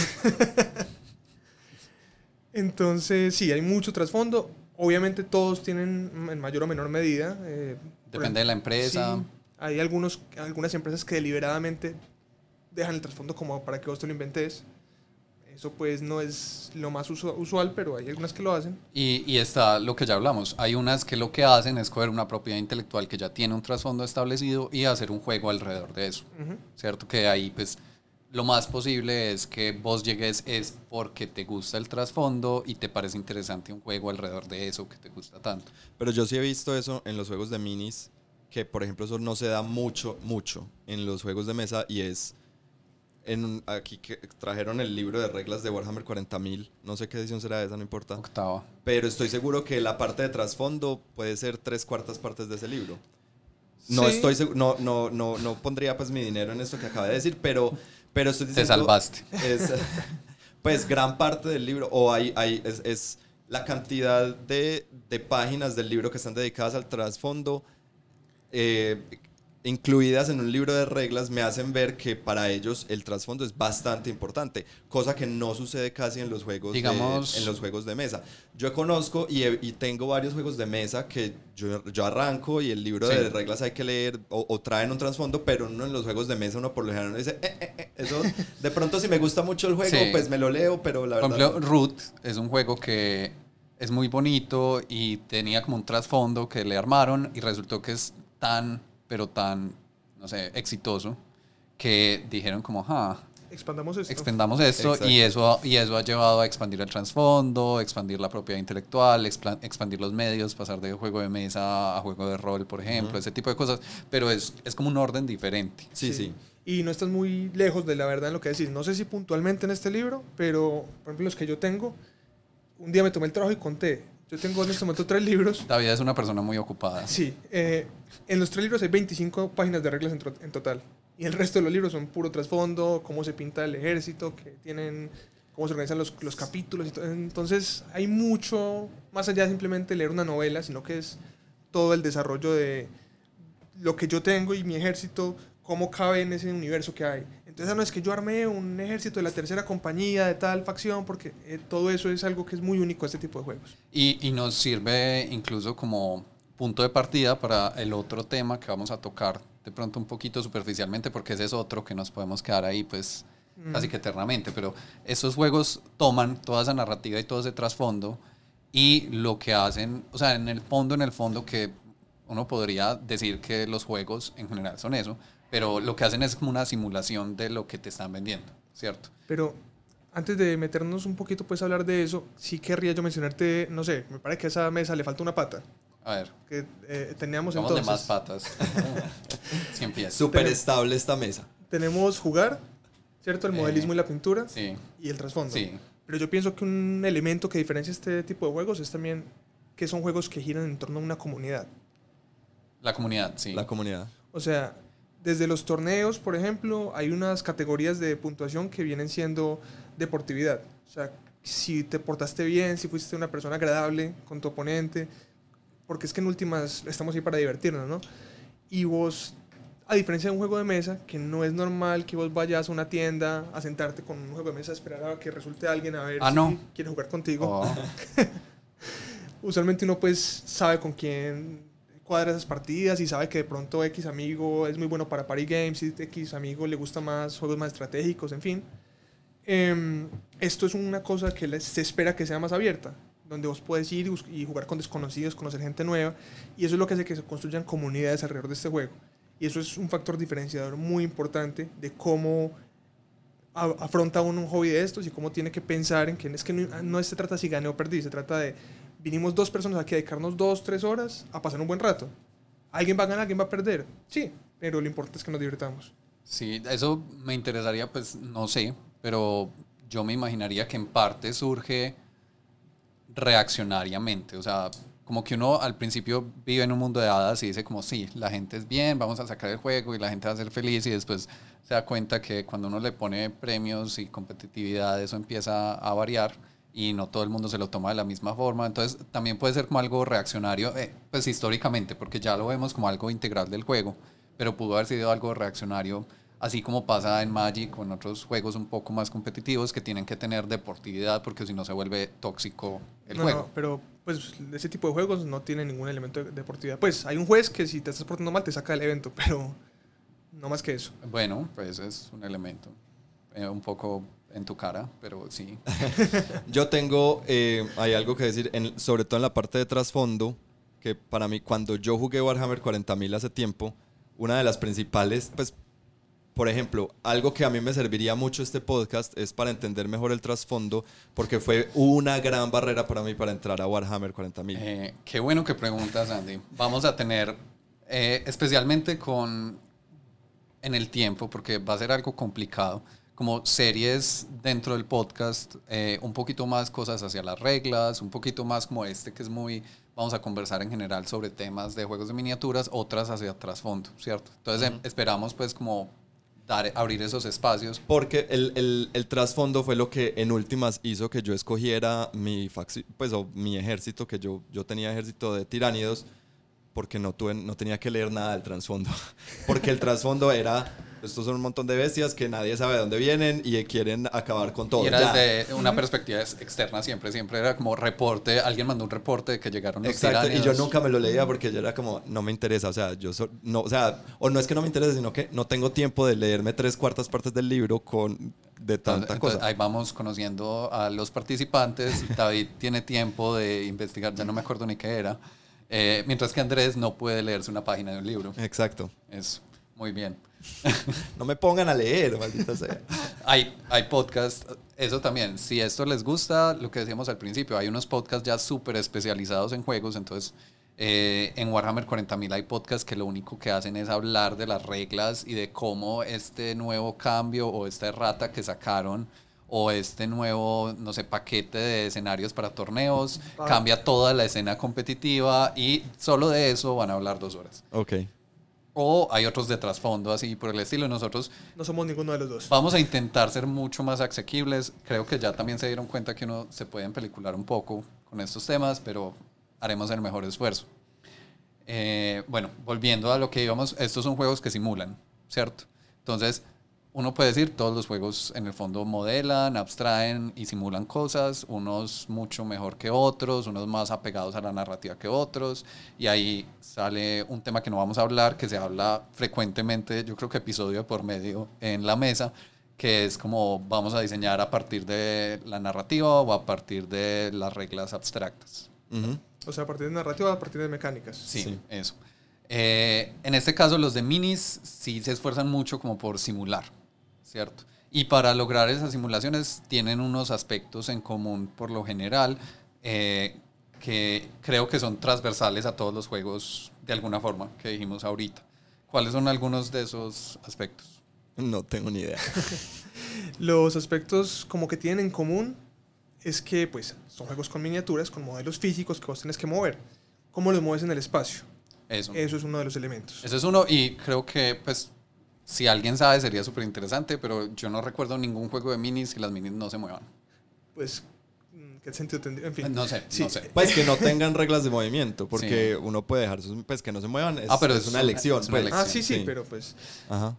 Entonces, sí, hay mucho trasfondo. Obviamente todos tienen en mayor o menor medida. Depende de la empresa. Sí, hay algunas empresas que deliberadamente dejan el trasfondo como para que vos te lo inventes. Eso pues no es lo más usual, pero hay algunas que lo hacen. Y está lo que ya hablamos. Hay unas que lo que hacen es coger una propiedad intelectual que ya tiene un trasfondo establecido y hacer un juego alrededor de eso. ¿Cierto? Que ahí pues lo más posible es que vos llegues es porque te gusta el trasfondo y te parece interesante un juego alrededor de eso que te gusta tanto. Pero yo sí he visto eso en los juegos de minis, que por ejemplo eso no se da mucho en los juegos de mesa, y es... aquí que trajeron el libro de reglas de Warhammer 40.000, no sé qué edición será esa, no importa. Octava. Pero estoy seguro que la parte de trasfondo puede ser 3/4 partes de ese libro. No Sí. estoy seguro, no pondría pues mi dinero en esto que acabé de decir, pero estoy diciendo... Te salvaste. Pues gran parte del libro, o es la cantidad de páginas del libro que están dedicadas al trasfondo, incluidas en un libro de reglas, me hacen ver que para ellos el trasfondo es bastante importante, cosa que no sucede casi en los juegos, en los juegos de mesa. Yo conozco y tengo varios juegos de mesa que yo arranco y el libro de reglas hay que leer o traen un trasfondo, pero uno en los juegos de mesa uno por lo general uno dice eso de pronto si me gusta mucho el juego pues me lo leo, pero la verdad... Por ejemplo, Root es un juego que es muy bonito y tenía como un trasfondo que le armaron y resultó que es pero tan, no sé, exitoso, que dijeron como, Expandamos esto. expandamos esto, y eso ha llevado a expandir el trasfondo, expandir la propiedad intelectual, expandir los medios, pasar de juego de mesa a juego de rol, por ejemplo, ese tipo de cosas, pero es como un orden diferente. Sí. Y no estás muy lejos de la verdad en lo que decís. No sé si puntualmente en este libro, pero por ejemplo los que yo tengo, un día me tomé el trabajo y conté. Yo tengo en este momento 3 libros. David es una persona muy ocupada. Sí, en los 3 libros hay 25 páginas de reglas en total. Y el resto de los libros son puro trasfondo, cómo se pinta el ejército, cómo se organizan los capítulos. Y todo. Entonces hay mucho más allá de simplemente leer una novela, sino que es todo el desarrollo de lo que yo tengo y mi ejército, cómo cabe en ese universo que hay. Entonces no es que yo armé un ejército de la tercera compañía de tal facción, porque todo eso es algo que es muy único a este tipo de juegos. Y nos sirve incluso como punto de partida para el otro tema que vamos a tocar de pronto un poquito superficialmente, porque ese es otro que nos podemos quedar ahí pues casi que eternamente, pero esos juegos toman toda esa narrativa y todo ese trasfondo y lo que hacen, o sea, en el fondo que uno podría decir que los juegos en general son eso, pero lo que hacen es como una simulación de lo que te están vendiendo, ¿cierto? Pero antes de meternos un poquito pues a hablar de eso, sí querría yo mencionarte, no sé, me parece que a esa mesa le falta una pata. A ver, que teníamos vamos de entonces. más patas. Si empieza. Súper estable esta mesa. Tenemos jugar, ¿cierto? El modelismo y la pintura Sí, y el trasfondo. sí. Pero yo pienso que un elemento que diferencia este tipo de juegos es también que son juegos que giran en torno a una comunidad. La comunidad, sí. La comunidad. O sea, desde los torneos, por ejemplo, hay unas categorías de puntuación que vienen siendo deportividad. O sea, si te portaste bien, si fuiste una persona agradable con tu oponente, porque es que en últimas estamos ahí para divertirnos, ¿no? Y vos, a diferencia de un juego de mesa, que no es normal que vos vayas a una tienda a sentarte con un juego de mesa a esperar a que resulte alguien a ver si no. quiere jugar contigo. Oh, Usualmente uno pues sabe con quién cuadra esas partidas y sabe que de pronto X amigo es muy bueno para party games y X amigo le gusta más juegos más estratégicos, en fin. Esto es una cosa que se espera que sea más abierta, donde vos puedes ir y jugar con desconocidos, conocer gente nueva, y eso es lo que hace que se construyan comunidades alrededor de este juego. Y eso es un factor diferenciador muy importante de cómo afronta uno un hobby de estos y cómo tiene que pensar en que es que no se trata si gané o perdí, se trata de vinimos dos personas aquí a dedicarnos 2-3 horas a pasar un buen rato. ¿Alguien va a ganar, alguien va a perder? Sí, pero lo importante es que nos divirtamos. sí, eso me interesaría, pues no sé, pero yo me imaginaría que en parte surge reaccionariamente. O sea, como que uno al principio vive en un mundo de hadas y dice como, sí, la gente es bien, vamos a sacar el juego y la gente va a ser feliz, y después se da cuenta que cuando uno le pone premios y competitividad, eso empieza a variar y no todo el mundo se lo toma de la misma forma. Entonces también puede ser como algo reaccionario, pues históricamente, porque ya lo vemos como algo integral del juego, pero pudo haber sido algo reaccionario, así como pasa en Magic o en otros juegos un poco más competitivos que tienen que tener deportividad porque si no se vuelve tóxico el juego. No, pero pues ese tipo de juegos no tiene ningún elemento de deportividad. Pues hay un juez que si te estás portando mal te saca del evento, pero no más que eso. Bueno, pues es un elemento un poco en tu cara, pero sí. Yo tengo, hay algo que decir, sobre todo en la parte de trasfondo, que para mí, cuando yo jugué Warhammer 40.000 hace tiempo, una de las principales, pues, por ejemplo, algo que a mí me serviría mucho este podcast es para entender mejor el trasfondo, porque fue una gran barrera para mí para entrar a Warhammer 40.000. Qué bueno que preguntas, Andy. Vamos a tener, especialmente en el tiempo, porque va a ser algo complicado, como series dentro del podcast, un poquito más cosas hacia las reglas, un poquito más como que es muy, vamos a conversar en general sobre temas de juegos de miniaturas, otras hacia trasfondo, ¿cierto? Entonces esperamos pues como abrir esos espacios. Porque el trasfondo fue lo que en últimas hizo que yo escogiera mi ejército, que yo tenía ejército de tiránidos, porque no tenía que leer nada del trasfondo. Porque el trasfondo era, estos son un montón de bestias que nadie sabe de dónde vienen y quieren acabar con todo. Y era desde una perspectiva externa siempre era como reporte, alguien mandó un reporte de que llegaron los Exacto, tiránidos. y yo nunca me lo leía porque yo era como, no me interesa, o sea, o no es que no me interese, sino que no tengo tiempo de leerme 3/4 partes del libro de tanta cosa. Ahí vamos conociendo a los participantes. David tiene tiempo de investigar, ya no me acuerdo ni qué era. Mientras que Andrés no puede leerse una página de un libro. Exacto. Es muy bien. No me pongan a leer, maldita sea. Hay podcasts, eso también. Si esto les gusta, lo que decíamos al principio, hay unos podcasts ya súper especializados en juegos. Entonces, en Warhammer 40.000 hay podcasts que lo único que hacen es hablar de las reglas y de cómo este nuevo cambio o esta errata que sacaron o este nuevo, no sé, paquete de escenarios para torneos cambia toda la escena competitiva, y solo de eso van a hablar 2 horas. Ok. O hay otros de trasfondo, así por el estilo. Nosotros no somos ninguno de los dos. Vamos a intentar ser mucho más asequibles. Creo que ya también se dieron cuenta que uno se puede empelicular un poco con estos temas, pero haremos el mejor esfuerzo. Bueno, volviendo a lo que íbamos, estos son juegos que simulan, ¿cierto? Entonces, uno puede decir, todos los juegos en el fondo modelan, abstraen y simulan cosas, unos mucho mejor que otros, unos más apegados a la narrativa que otros, y ahí sale un tema que no vamos a hablar, que se habla frecuentemente, yo creo que episodio por medio en la mesa, que es como vamos a diseñar a partir de la narrativa o a partir de las reglas abstractas. Uh-huh. O sea, a partir de narrativa, a partir de mecánicas. Sí. Eso. En este caso, los de minis sí se esfuerzan mucho como por simular, ¿cierto? Y para lograr esas simulaciones tienen unos aspectos en común por lo general, que que creo que son transversales a todos los juegos de alguna forma que dijimos ahorita. ¿Cuáles son algunos de esos aspectos? No tengo ni idea. Los aspectos como que tienen en común es que pues son juegos con miniaturas, con modelos físicos que vos tenés que mover. ¿Cómo los mueves en el espacio? Eso es uno de los elementos. Ese es uno, y creo que pues si alguien sabe sería súper interesante, pero yo no recuerdo ningún juego de minis que las minis no se muevan. Pues, ¿qué sentido tendría? En fin. No sé. Pues que no tengan reglas de movimiento, porque uno puede dejar pues que no se muevan, pero es una elección. Es una elección. Sí, pero pues... Ajá.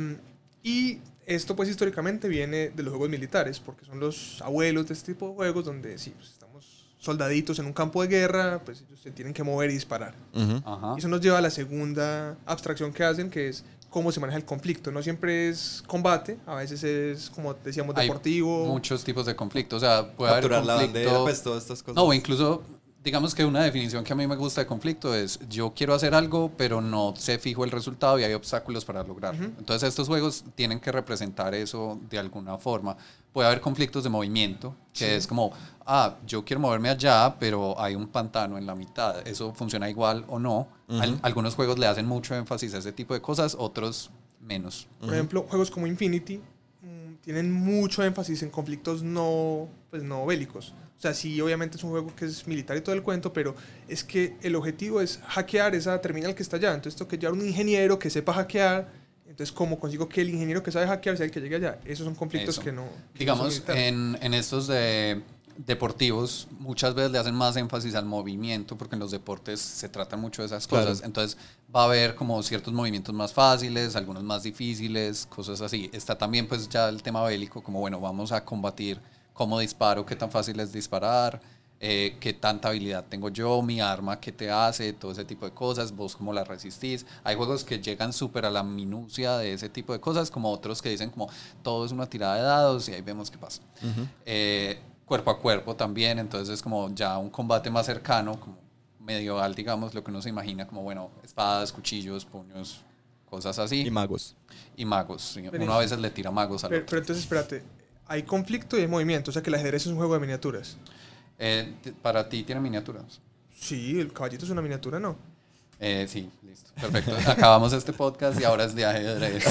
Y esto pues históricamente viene de los juegos militares, porque son los abuelos de este tipo de juegos donde sí, pues, estamos soldaditos en un campo de guerra, pues ellos se tienen que mover y disparar. Ajá. Y eso nos lleva a la segunda abstracción que hacen, que es cómo se maneja el conflicto. No siempre es combate, a veces es, como decíamos, deportivo. Hay muchos tipos de conflicto, o sea, puede Capturar haber conflicto. La bandera, pues todas estas cosas. No, o incluso, digamos que una definición que a mí me gusta de conflicto es: yo quiero hacer algo, pero no sé fijo el resultado y hay obstáculos para lograrlo. Entonces estos juegos tienen que representar eso de alguna forma. Puede haber conflictos de movimiento, que es como, yo quiero moverme allá, pero hay un pantano en la mitad. Eso funciona igual o no. Algunos juegos le hacen mucho énfasis a ese tipo de cosas, otros menos. Por ejemplo, juegos como Infinity tienen mucho énfasis en conflictos no bélicos. O sea, sí, obviamente es un juego que es militar y todo el cuento, pero es que el objetivo es hackear esa terminal que está allá. Entonces tengo que llevar un ingeniero que sepa hackear. Entonces, ¿cómo consigo que el ingeniero que sabe hackear sea el que llegue allá? Esos son conflictos que no... Digamos, en estos de deportivos, muchas veces le hacen más énfasis al movimiento, porque en los deportes se tratan mucho de esas cosas. Claro. Entonces, va a haber como ciertos movimientos más fáciles, algunos más difíciles, cosas así. Está también pues ya el tema bélico, como bueno, vamos a combatir cómo disparo, qué tan fácil es disparar, qué tanta habilidad tengo yo, mi arma, qué te hace, todo ese tipo de cosas, vos cómo la resistís. Hay juegos que llegan súper a la minucia de ese tipo de cosas, como otros que dicen como todo es una tirada de dados y ahí vemos qué pasa. Cuerpo a cuerpo también, entonces es como ya un combate más cercano, como medieval, digamos, lo que uno se imagina como, bueno, espadas, cuchillos, puños, cosas así. Y magos. Y magos, sí. Uno a veces le tira magos al otro. Pero entonces, espérate, hay conflicto y hay movimiento, o sea que el ajedrez es un juego de miniaturas. Para ti tiene miniaturas. Sí, el caballito es una miniatura, ¿no? Sí, listo. Perfecto. Acabamos este podcast y ahora es de ajedrez.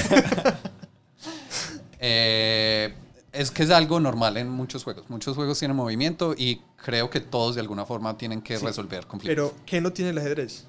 Es que es algo normal en muchos juegos. Muchos juegos tienen movimiento y creo que todos de alguna forma tienen que resolver conflictos. Pero, ¿qué no tiene el ajedrez?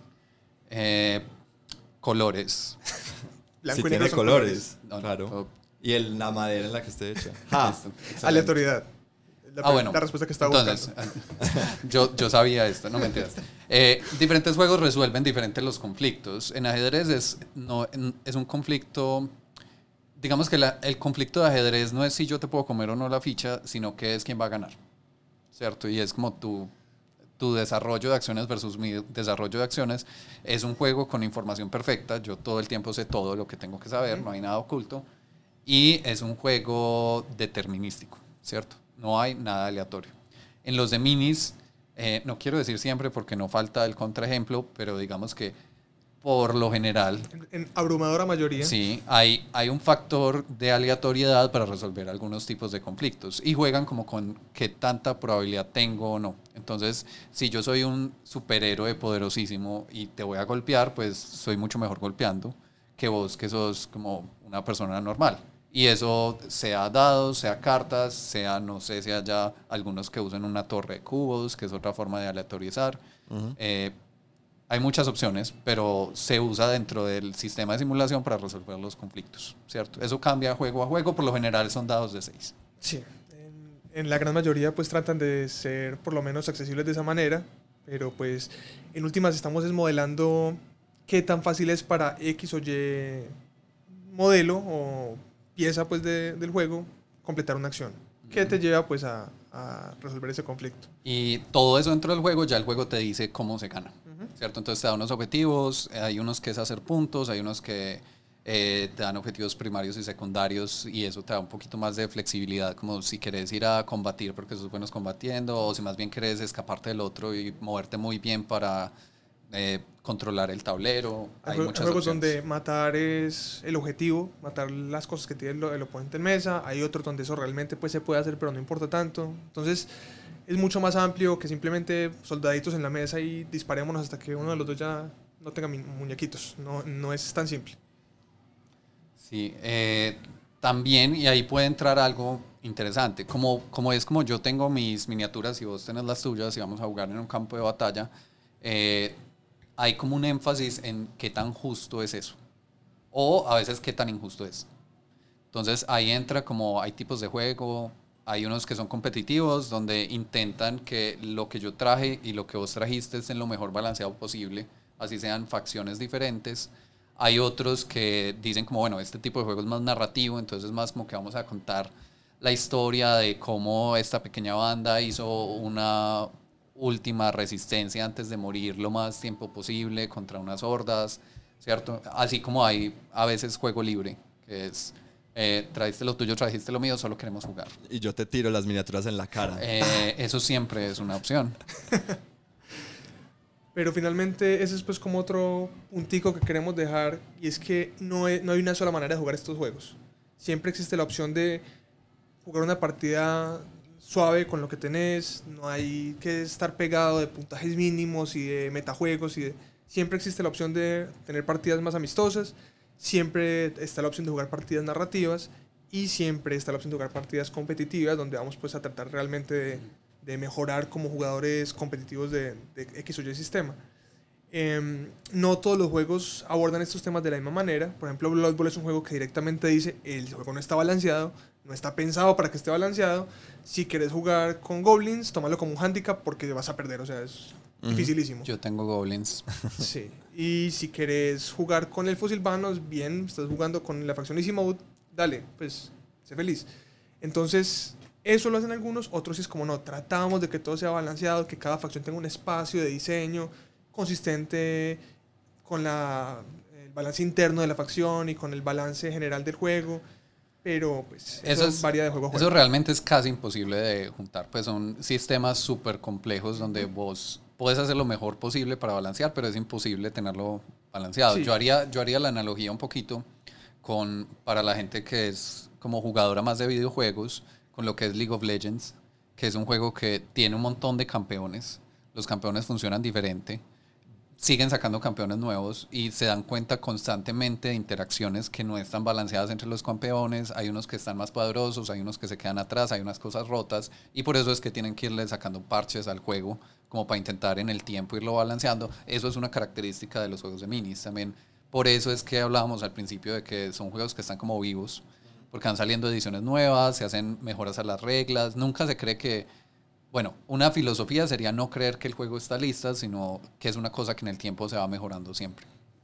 Colores. Blanco y negro tiene colores. No, claro. Y la madera en la que esté hecha. Aleatoriedad. Bueno, la respuesta que estaba buscando. Yo sabía esto, no mentiras. Diferentes juegos resuelven diferentes los conflictos. En ajedrez es un conflicto, digamos que el conflicto de ajedrez no es si yo te puedo comer o no la ficha, sino que es quién va a ganar, ¿cierto? Y es como tu desarrollo de acciones versus mi desarrollo de acciones. Es un juego con información perfecta, yo todo el tiempo sé todo lo que tengo que saber, no hay nada oculto, y es un juego determinístico, ¿cierto? No hay nada aleatorio. En los de minis, no quiero decir siempre porque no falta el contraejemplo, pero digamos que por lo general... En abrumadora mayoría. Sí, hay un factor de aleatoriedad para resolver algunos tipos de conflictos y juegan como con qué tanta probabilidad tengo o no. Entonces, si yo soy un superhéroe poderosísimo y te voy a golpear, pues soy mucho mejor golpeando que vos que sos como una persona normal. Y eso sea dados, sea cartas, sea, no sé si haya algunos que usen una torre de cubos, que es otra forma de aleatorizar. Hay muchas opciones, pero se usa dentro del sistema de simulación para resolver los conflictos, ¿cierto? Eso cambia juego a juego, por lo general son dados de 6. Sí, en la gran mayoría pues tratan de ser por lo menos accesibles de esa manera, pero pues en últimas estamos modelando qué tan fácil es para X o Y modelo o pieza pues del juego completar una acción que te lleva pues a resolver ese conflicto. Y todo eso dentro del juego, ya el juego te dice cómo se gana, ¿cierto? Entonces te da unos objetivos, hay unos que es hacer puntos, hay unos que te dan objetivos primarios y secundarios y eso te da un poquito más de flexibilidad, como si querés ir a combatir porque sos buenos combatiendo o si más bien querés escaparte del otro y moverte muy bien para controlar el tablero. Hay muchas juegos opciones donde matar es el objetivo, matar las cosas que tiene el oponente en mesa. Hay otros donde eso realmente pues, se puede hacer, pero no importa tanto. Entonces, es mucho más amplio que simplemente soldaditos en la mesa y disparémonos hasta que uno de los dos ya no tenga muñequitos. No es tan simple. Sí, también, y ahí puede entrar algo interesante, como yo tengo mis miniaturas y vos tenés las tuyas y vamos a jugar en un campo de batalla, hay como un énfasis en qué tan justo es eso, o a veces qué tan injusto es. Entonces ahí entra como hay tipos de juego, hay unos que son competitivos, donde intentan que lo que yo traje y lo que vos trajiste estén lo mejor balanceado posible, así sean facciones diferentes. Hay otros que dicen como, bueno, este tipo de juego es más narrativo, entonces es más como que vamos a contar la historia de cómo esta pequeña banda hizo una última resistencia antes de morir lo más tiempo posible contra unas hordas, ¿cierto? Así como hay a veces juego libre, que es, trajiste lo tuyo, trajiste lo mío, solo queremos jugar. Y yo te tiro las miniaturas en la cara. Eso siempre es una opción. Pero finalmente ese es pues como otro puntico que queremos dejar, y es que no hay una sola manera de jugar estos juegos. Siempre existe la opción de jugar una partida suave con lo que tenés, no hay que estar pegado de puntajes mínimos y de metajuegos, siempre existe la opción de tener partidas más amistosas, siempre está la opción de jugar partidas narrativas y siempre está la opción de jugar partidas competitivas donde vamos pues a tratar realmente de mejorar como jugadores competitivos de X o Y sistema. No todos los juegos abordan estos temas de la misma manera. Por ejemplo, Blood Bowl es un juego que directamente dice el juego no está balanceado, no está pensado para que esté balanceado. Si quieres jugar con goblins, tómalo como un handicap porque vas a perder, o sea, es dificilísimo. Yo tengo goblins. Sí. Y si quieres jugar con elfos silvanos, bien, estás jugando con la facción Easy Mode, dale, pues, sé feliz. Entonces, eso lo hacen algunos, otros es como no, tratamos de que todo sea balanceado, que cada facción tenga un espacio de diseño consistente con el balance interno de la facción y con el balance general del juego, pero pues eso varía de juego a juego. Eso realmente es casi imposible de juntar, pues son sistemas súper complejos donde vos puedes hacer lo mejor posible para balancear, pero es imposible tenerlo balanceado. Sí. Yo haría la analogía un poquito para la gente que es como jugadora más de videojuegos, con lo que es League of Legends, que es un juego que tiene un montón de campeones. Los campeones funcionan diferente, siguen sacando campeones nuevos y se dan cuenta constantemente de interacciones que no están balanceadas entre los campeones. Hay unos que están más poderosos, hay unos que se quedan atrás, hay unas cosas rotas, y por eso es que tienen que irle sacando parches al juego como para intentar en el tiempo irlo balanceando. Eso es una característica de los juegos de minis también. Por eso es que hablábamos al principio de que son juegos que están como vivos, porque van saliendo ediciones nuevas, se hacen mejoras a las reglas. Nunca se cree que, bueno, una filosofía sería no creer que el juego está listo, sino que es una cosa que en el tiempo se va mejorando siempre.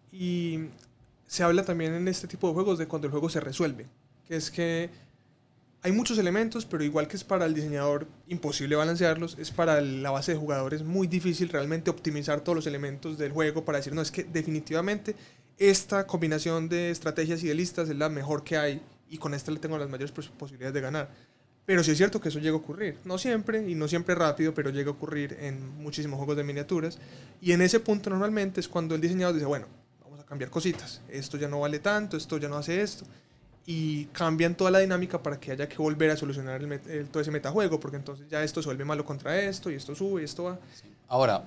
Y se habla también en este tipo de juegos de cuando el juego se resuelve, que es que hay muchos elementos, pero igual que es para el diseñador imposible balancearlos, es para la base de jugadores muy difícil realmente optimizar todos los elementos del juego para decir, no, es que definitivamente esta combinación de estrategias y de listas es la mejor que hay y con esta le tengo las mayores posibilidades de ganar. Pero sí es cierto que eso llega a ocurrir, no siempre y no siempre rápido, pero llega a ocurrir en muchísimos juegos de miniaturas, y en ese punto normalmente es cuando el diseñador dice, bueno, vamos a cambiar cositas, esto ya no vale tanto, esto ya no hace esto, y cambian toda la dinámica para que haya que volver a solucionar todo ese metajuego, porque entonces ya esto se vuelve malo contra esto, y esto sube, y esto va. Ahora,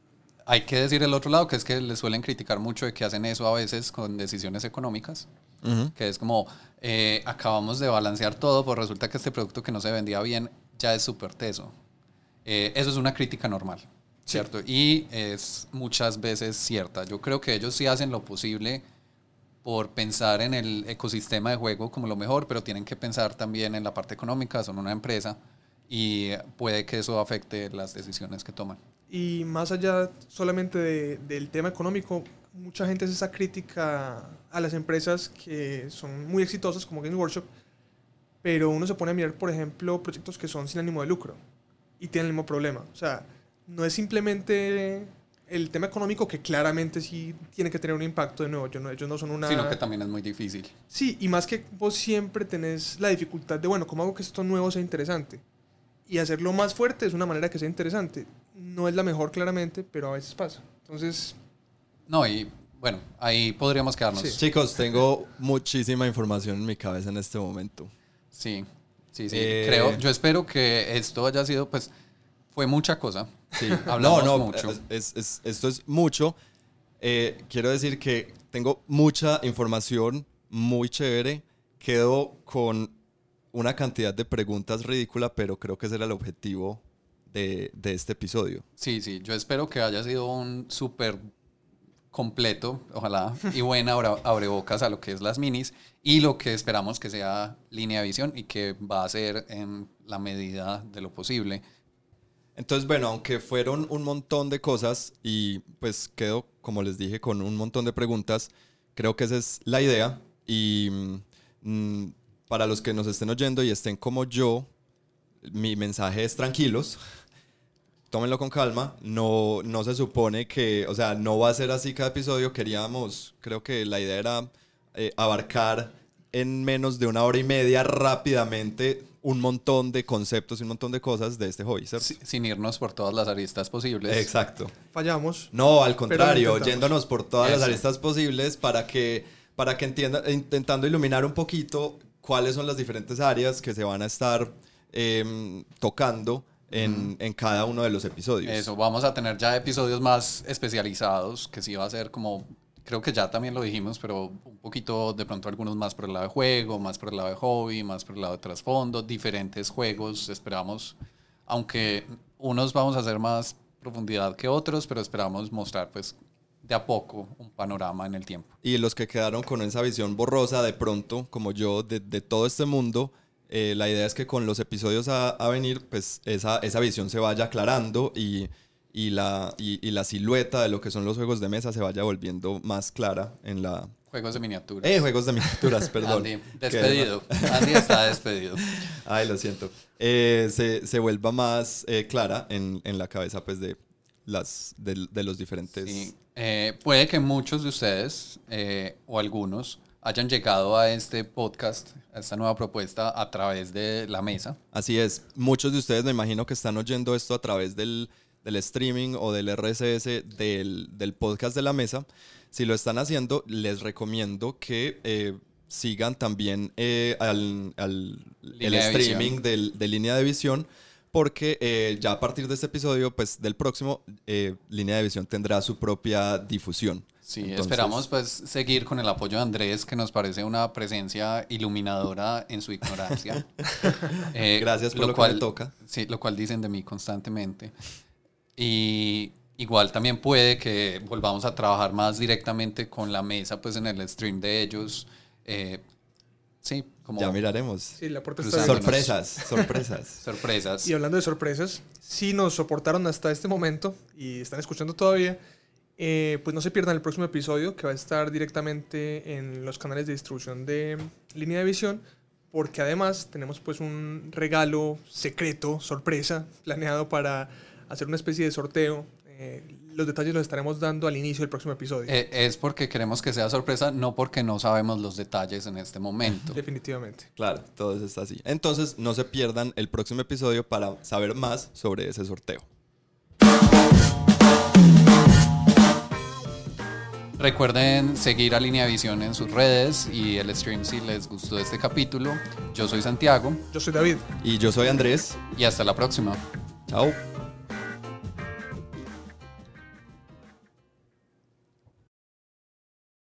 hay que decir el otro lado, que es que les suelen criticar mucho de que hacen eso a veces con decisiones económicas, que es como, acabamos de balancear todo, pues resulta que este producto que no se vendía bien ya es súper teso. Eso es una crítica normal, ¿cierto? Sí. Y es muchas veces cierta. Yo creo que ellos sí hacen lo posible por pensar en el ecosistema de juego como lo mejor, pero tienen que pensar también en la parte económica, son una empresa y puede que eso afecte las decisiones que toman. Y más allá solamente del tema económico, mucha gente hace esa crítica a las empresas que son muy exitosas como Games Workshop, pero uno se pone a mirar, por ejemplo, proyectos que son sin ánimo de lucro y tienen el mismo problema. O sea, no es simplemente el tema económico, que claramente sí tiene que tener un impacto. De nuevo, ellos no son una... Sino que también es muy difícil. Sí, y más que vos siempre tenés la dificultad de, bueno, ¿cómo hago que esto nuevo sea interesante? Y hacerlo más fuerte es una manera que sea interesante. No es la mejor, claramente, pero a veces pasa. Entonces... No, y bueno, ahí podríamos quedarnos. Sí. Chicos, tengo muchísima información en mi cabeza en este momento. Sí. Yo espero que esto haya sido, pues, Fue mucha cosa. Sí. Hablamos no, mucho. Esto es mucho. Quiero decir que tengo mucha información muy chévere. Quedo con una cantidad de preguntas ridícula, pero creo que ese era el objetivo de este episodio. Sí, yo espero que haya sido un súper completo, ojalá, y buena abrebocas a lo que es las minis y lo que esperamos que sea línea de visión y que va a ser en la medida de lo posible. Entonces, bueno, aunque fueron un montón de cosas y pues quedo, como les dije, con un montón de preguntas, creo que esa es la idea y para los que nos estén oyendo y estén como yo, mi mensaje es tranquilos. Tómenlo con calma, no se supone que, o sea, no va a ser así cada episodio, creo que la idea era abarcar en menos de 1 hora y media rápidamente un montón de conceptos y un montón de cosas de este hobby, ¿cierto? Sin irnos por todas las aristas posibles. Exacto. Fallamos. No, al contrario, Pero yéndonos por todas las Eso. aristas posibles para que entiendan, intentando iluminar un poquito cuáles son las diferentes áreas que se van a estar tocando en cada uno de los episodios. Eso, vamos a tener ya episodios más especializados, que sí va a ser como, creo que ya también lo dijimos, pero un poquito de pronto algunos más por el lado de juego, más por el lado de hobby, más por el lado de trasfondo, diferentes juegos, esperamos, aunque unos vamos a hacer más profundidad que otros, pero esperamos mostrar pues de a poco un panorama en el tiempo. Y los que quedaron con esa visión borrosa de pronto, como yo, de todo este mundo, la idea es que con los episodios a venir, pues esa visión se vaya aclarando y la silueta de lo que son los juegos de mesa se vaya volviendo más clara en la... Juegos de miniaturas. Juegos de miniaturas, perdón. Andy, despedido. Andy está despedido. Ay, lo siento. Se vuelva más clara en la cabeza pues de los diferentes... Sí. Puede que muchos de ustedes o algunos hayan llegado a este podcast, a esta nueva propuesta a través de la mesa. Así es. Muchos de ustedes me imagino que están oyendo esto a través del streaming o del RSS del podcast de la mesa. Si lo están haciendo, les recomiendo que sigan también el streaming de Línea de Visión, porque ya a partir de este episodio, pues del próximo, Línea de Visión tendrá su propia difusión. Sí, Entonces, esperamos pues seguir con el apoyo de Andrés, que nos parece una presencia iluminadora en su ignorancia. Gracias por lo cual, que me toca. Sí, lo cual dicen de mí constantemente. Y igual también puede que volvamos a trabajar más directamente con la mesa, pues en el stream de ellos. Sí, como... Ya miraremos. Sí, la puerta está Cruzándonos. abierta. Sorpresas. Y hablando de sorpresas, si nos soportaron hasta este momento y están escuchando todavía, pues no se pierdan el próximo episodio, que va a estar directamente en los canales de distribución de Línea de Visión, porque además tenemos pues un regalo secreto, sorpresa, planeado para hacer una especie de sorteo. Los detalles los estaremos dando al inicio del próximo episodio. Es porque queremos que sea sorpresa, no porque no sabemos los detalles en este momento. Definitivamente. Claro, todo eso está así. Entonces, no se pierdan el próximo episodio para saber más sobre ese sorteo. Recuerden seguir a Línea de Visión en sus redes y el stream si les gustó este capítulo. Yo soy Santiago Yo soy David. Y yo soy Andrés. y hasta la próxima. Chao.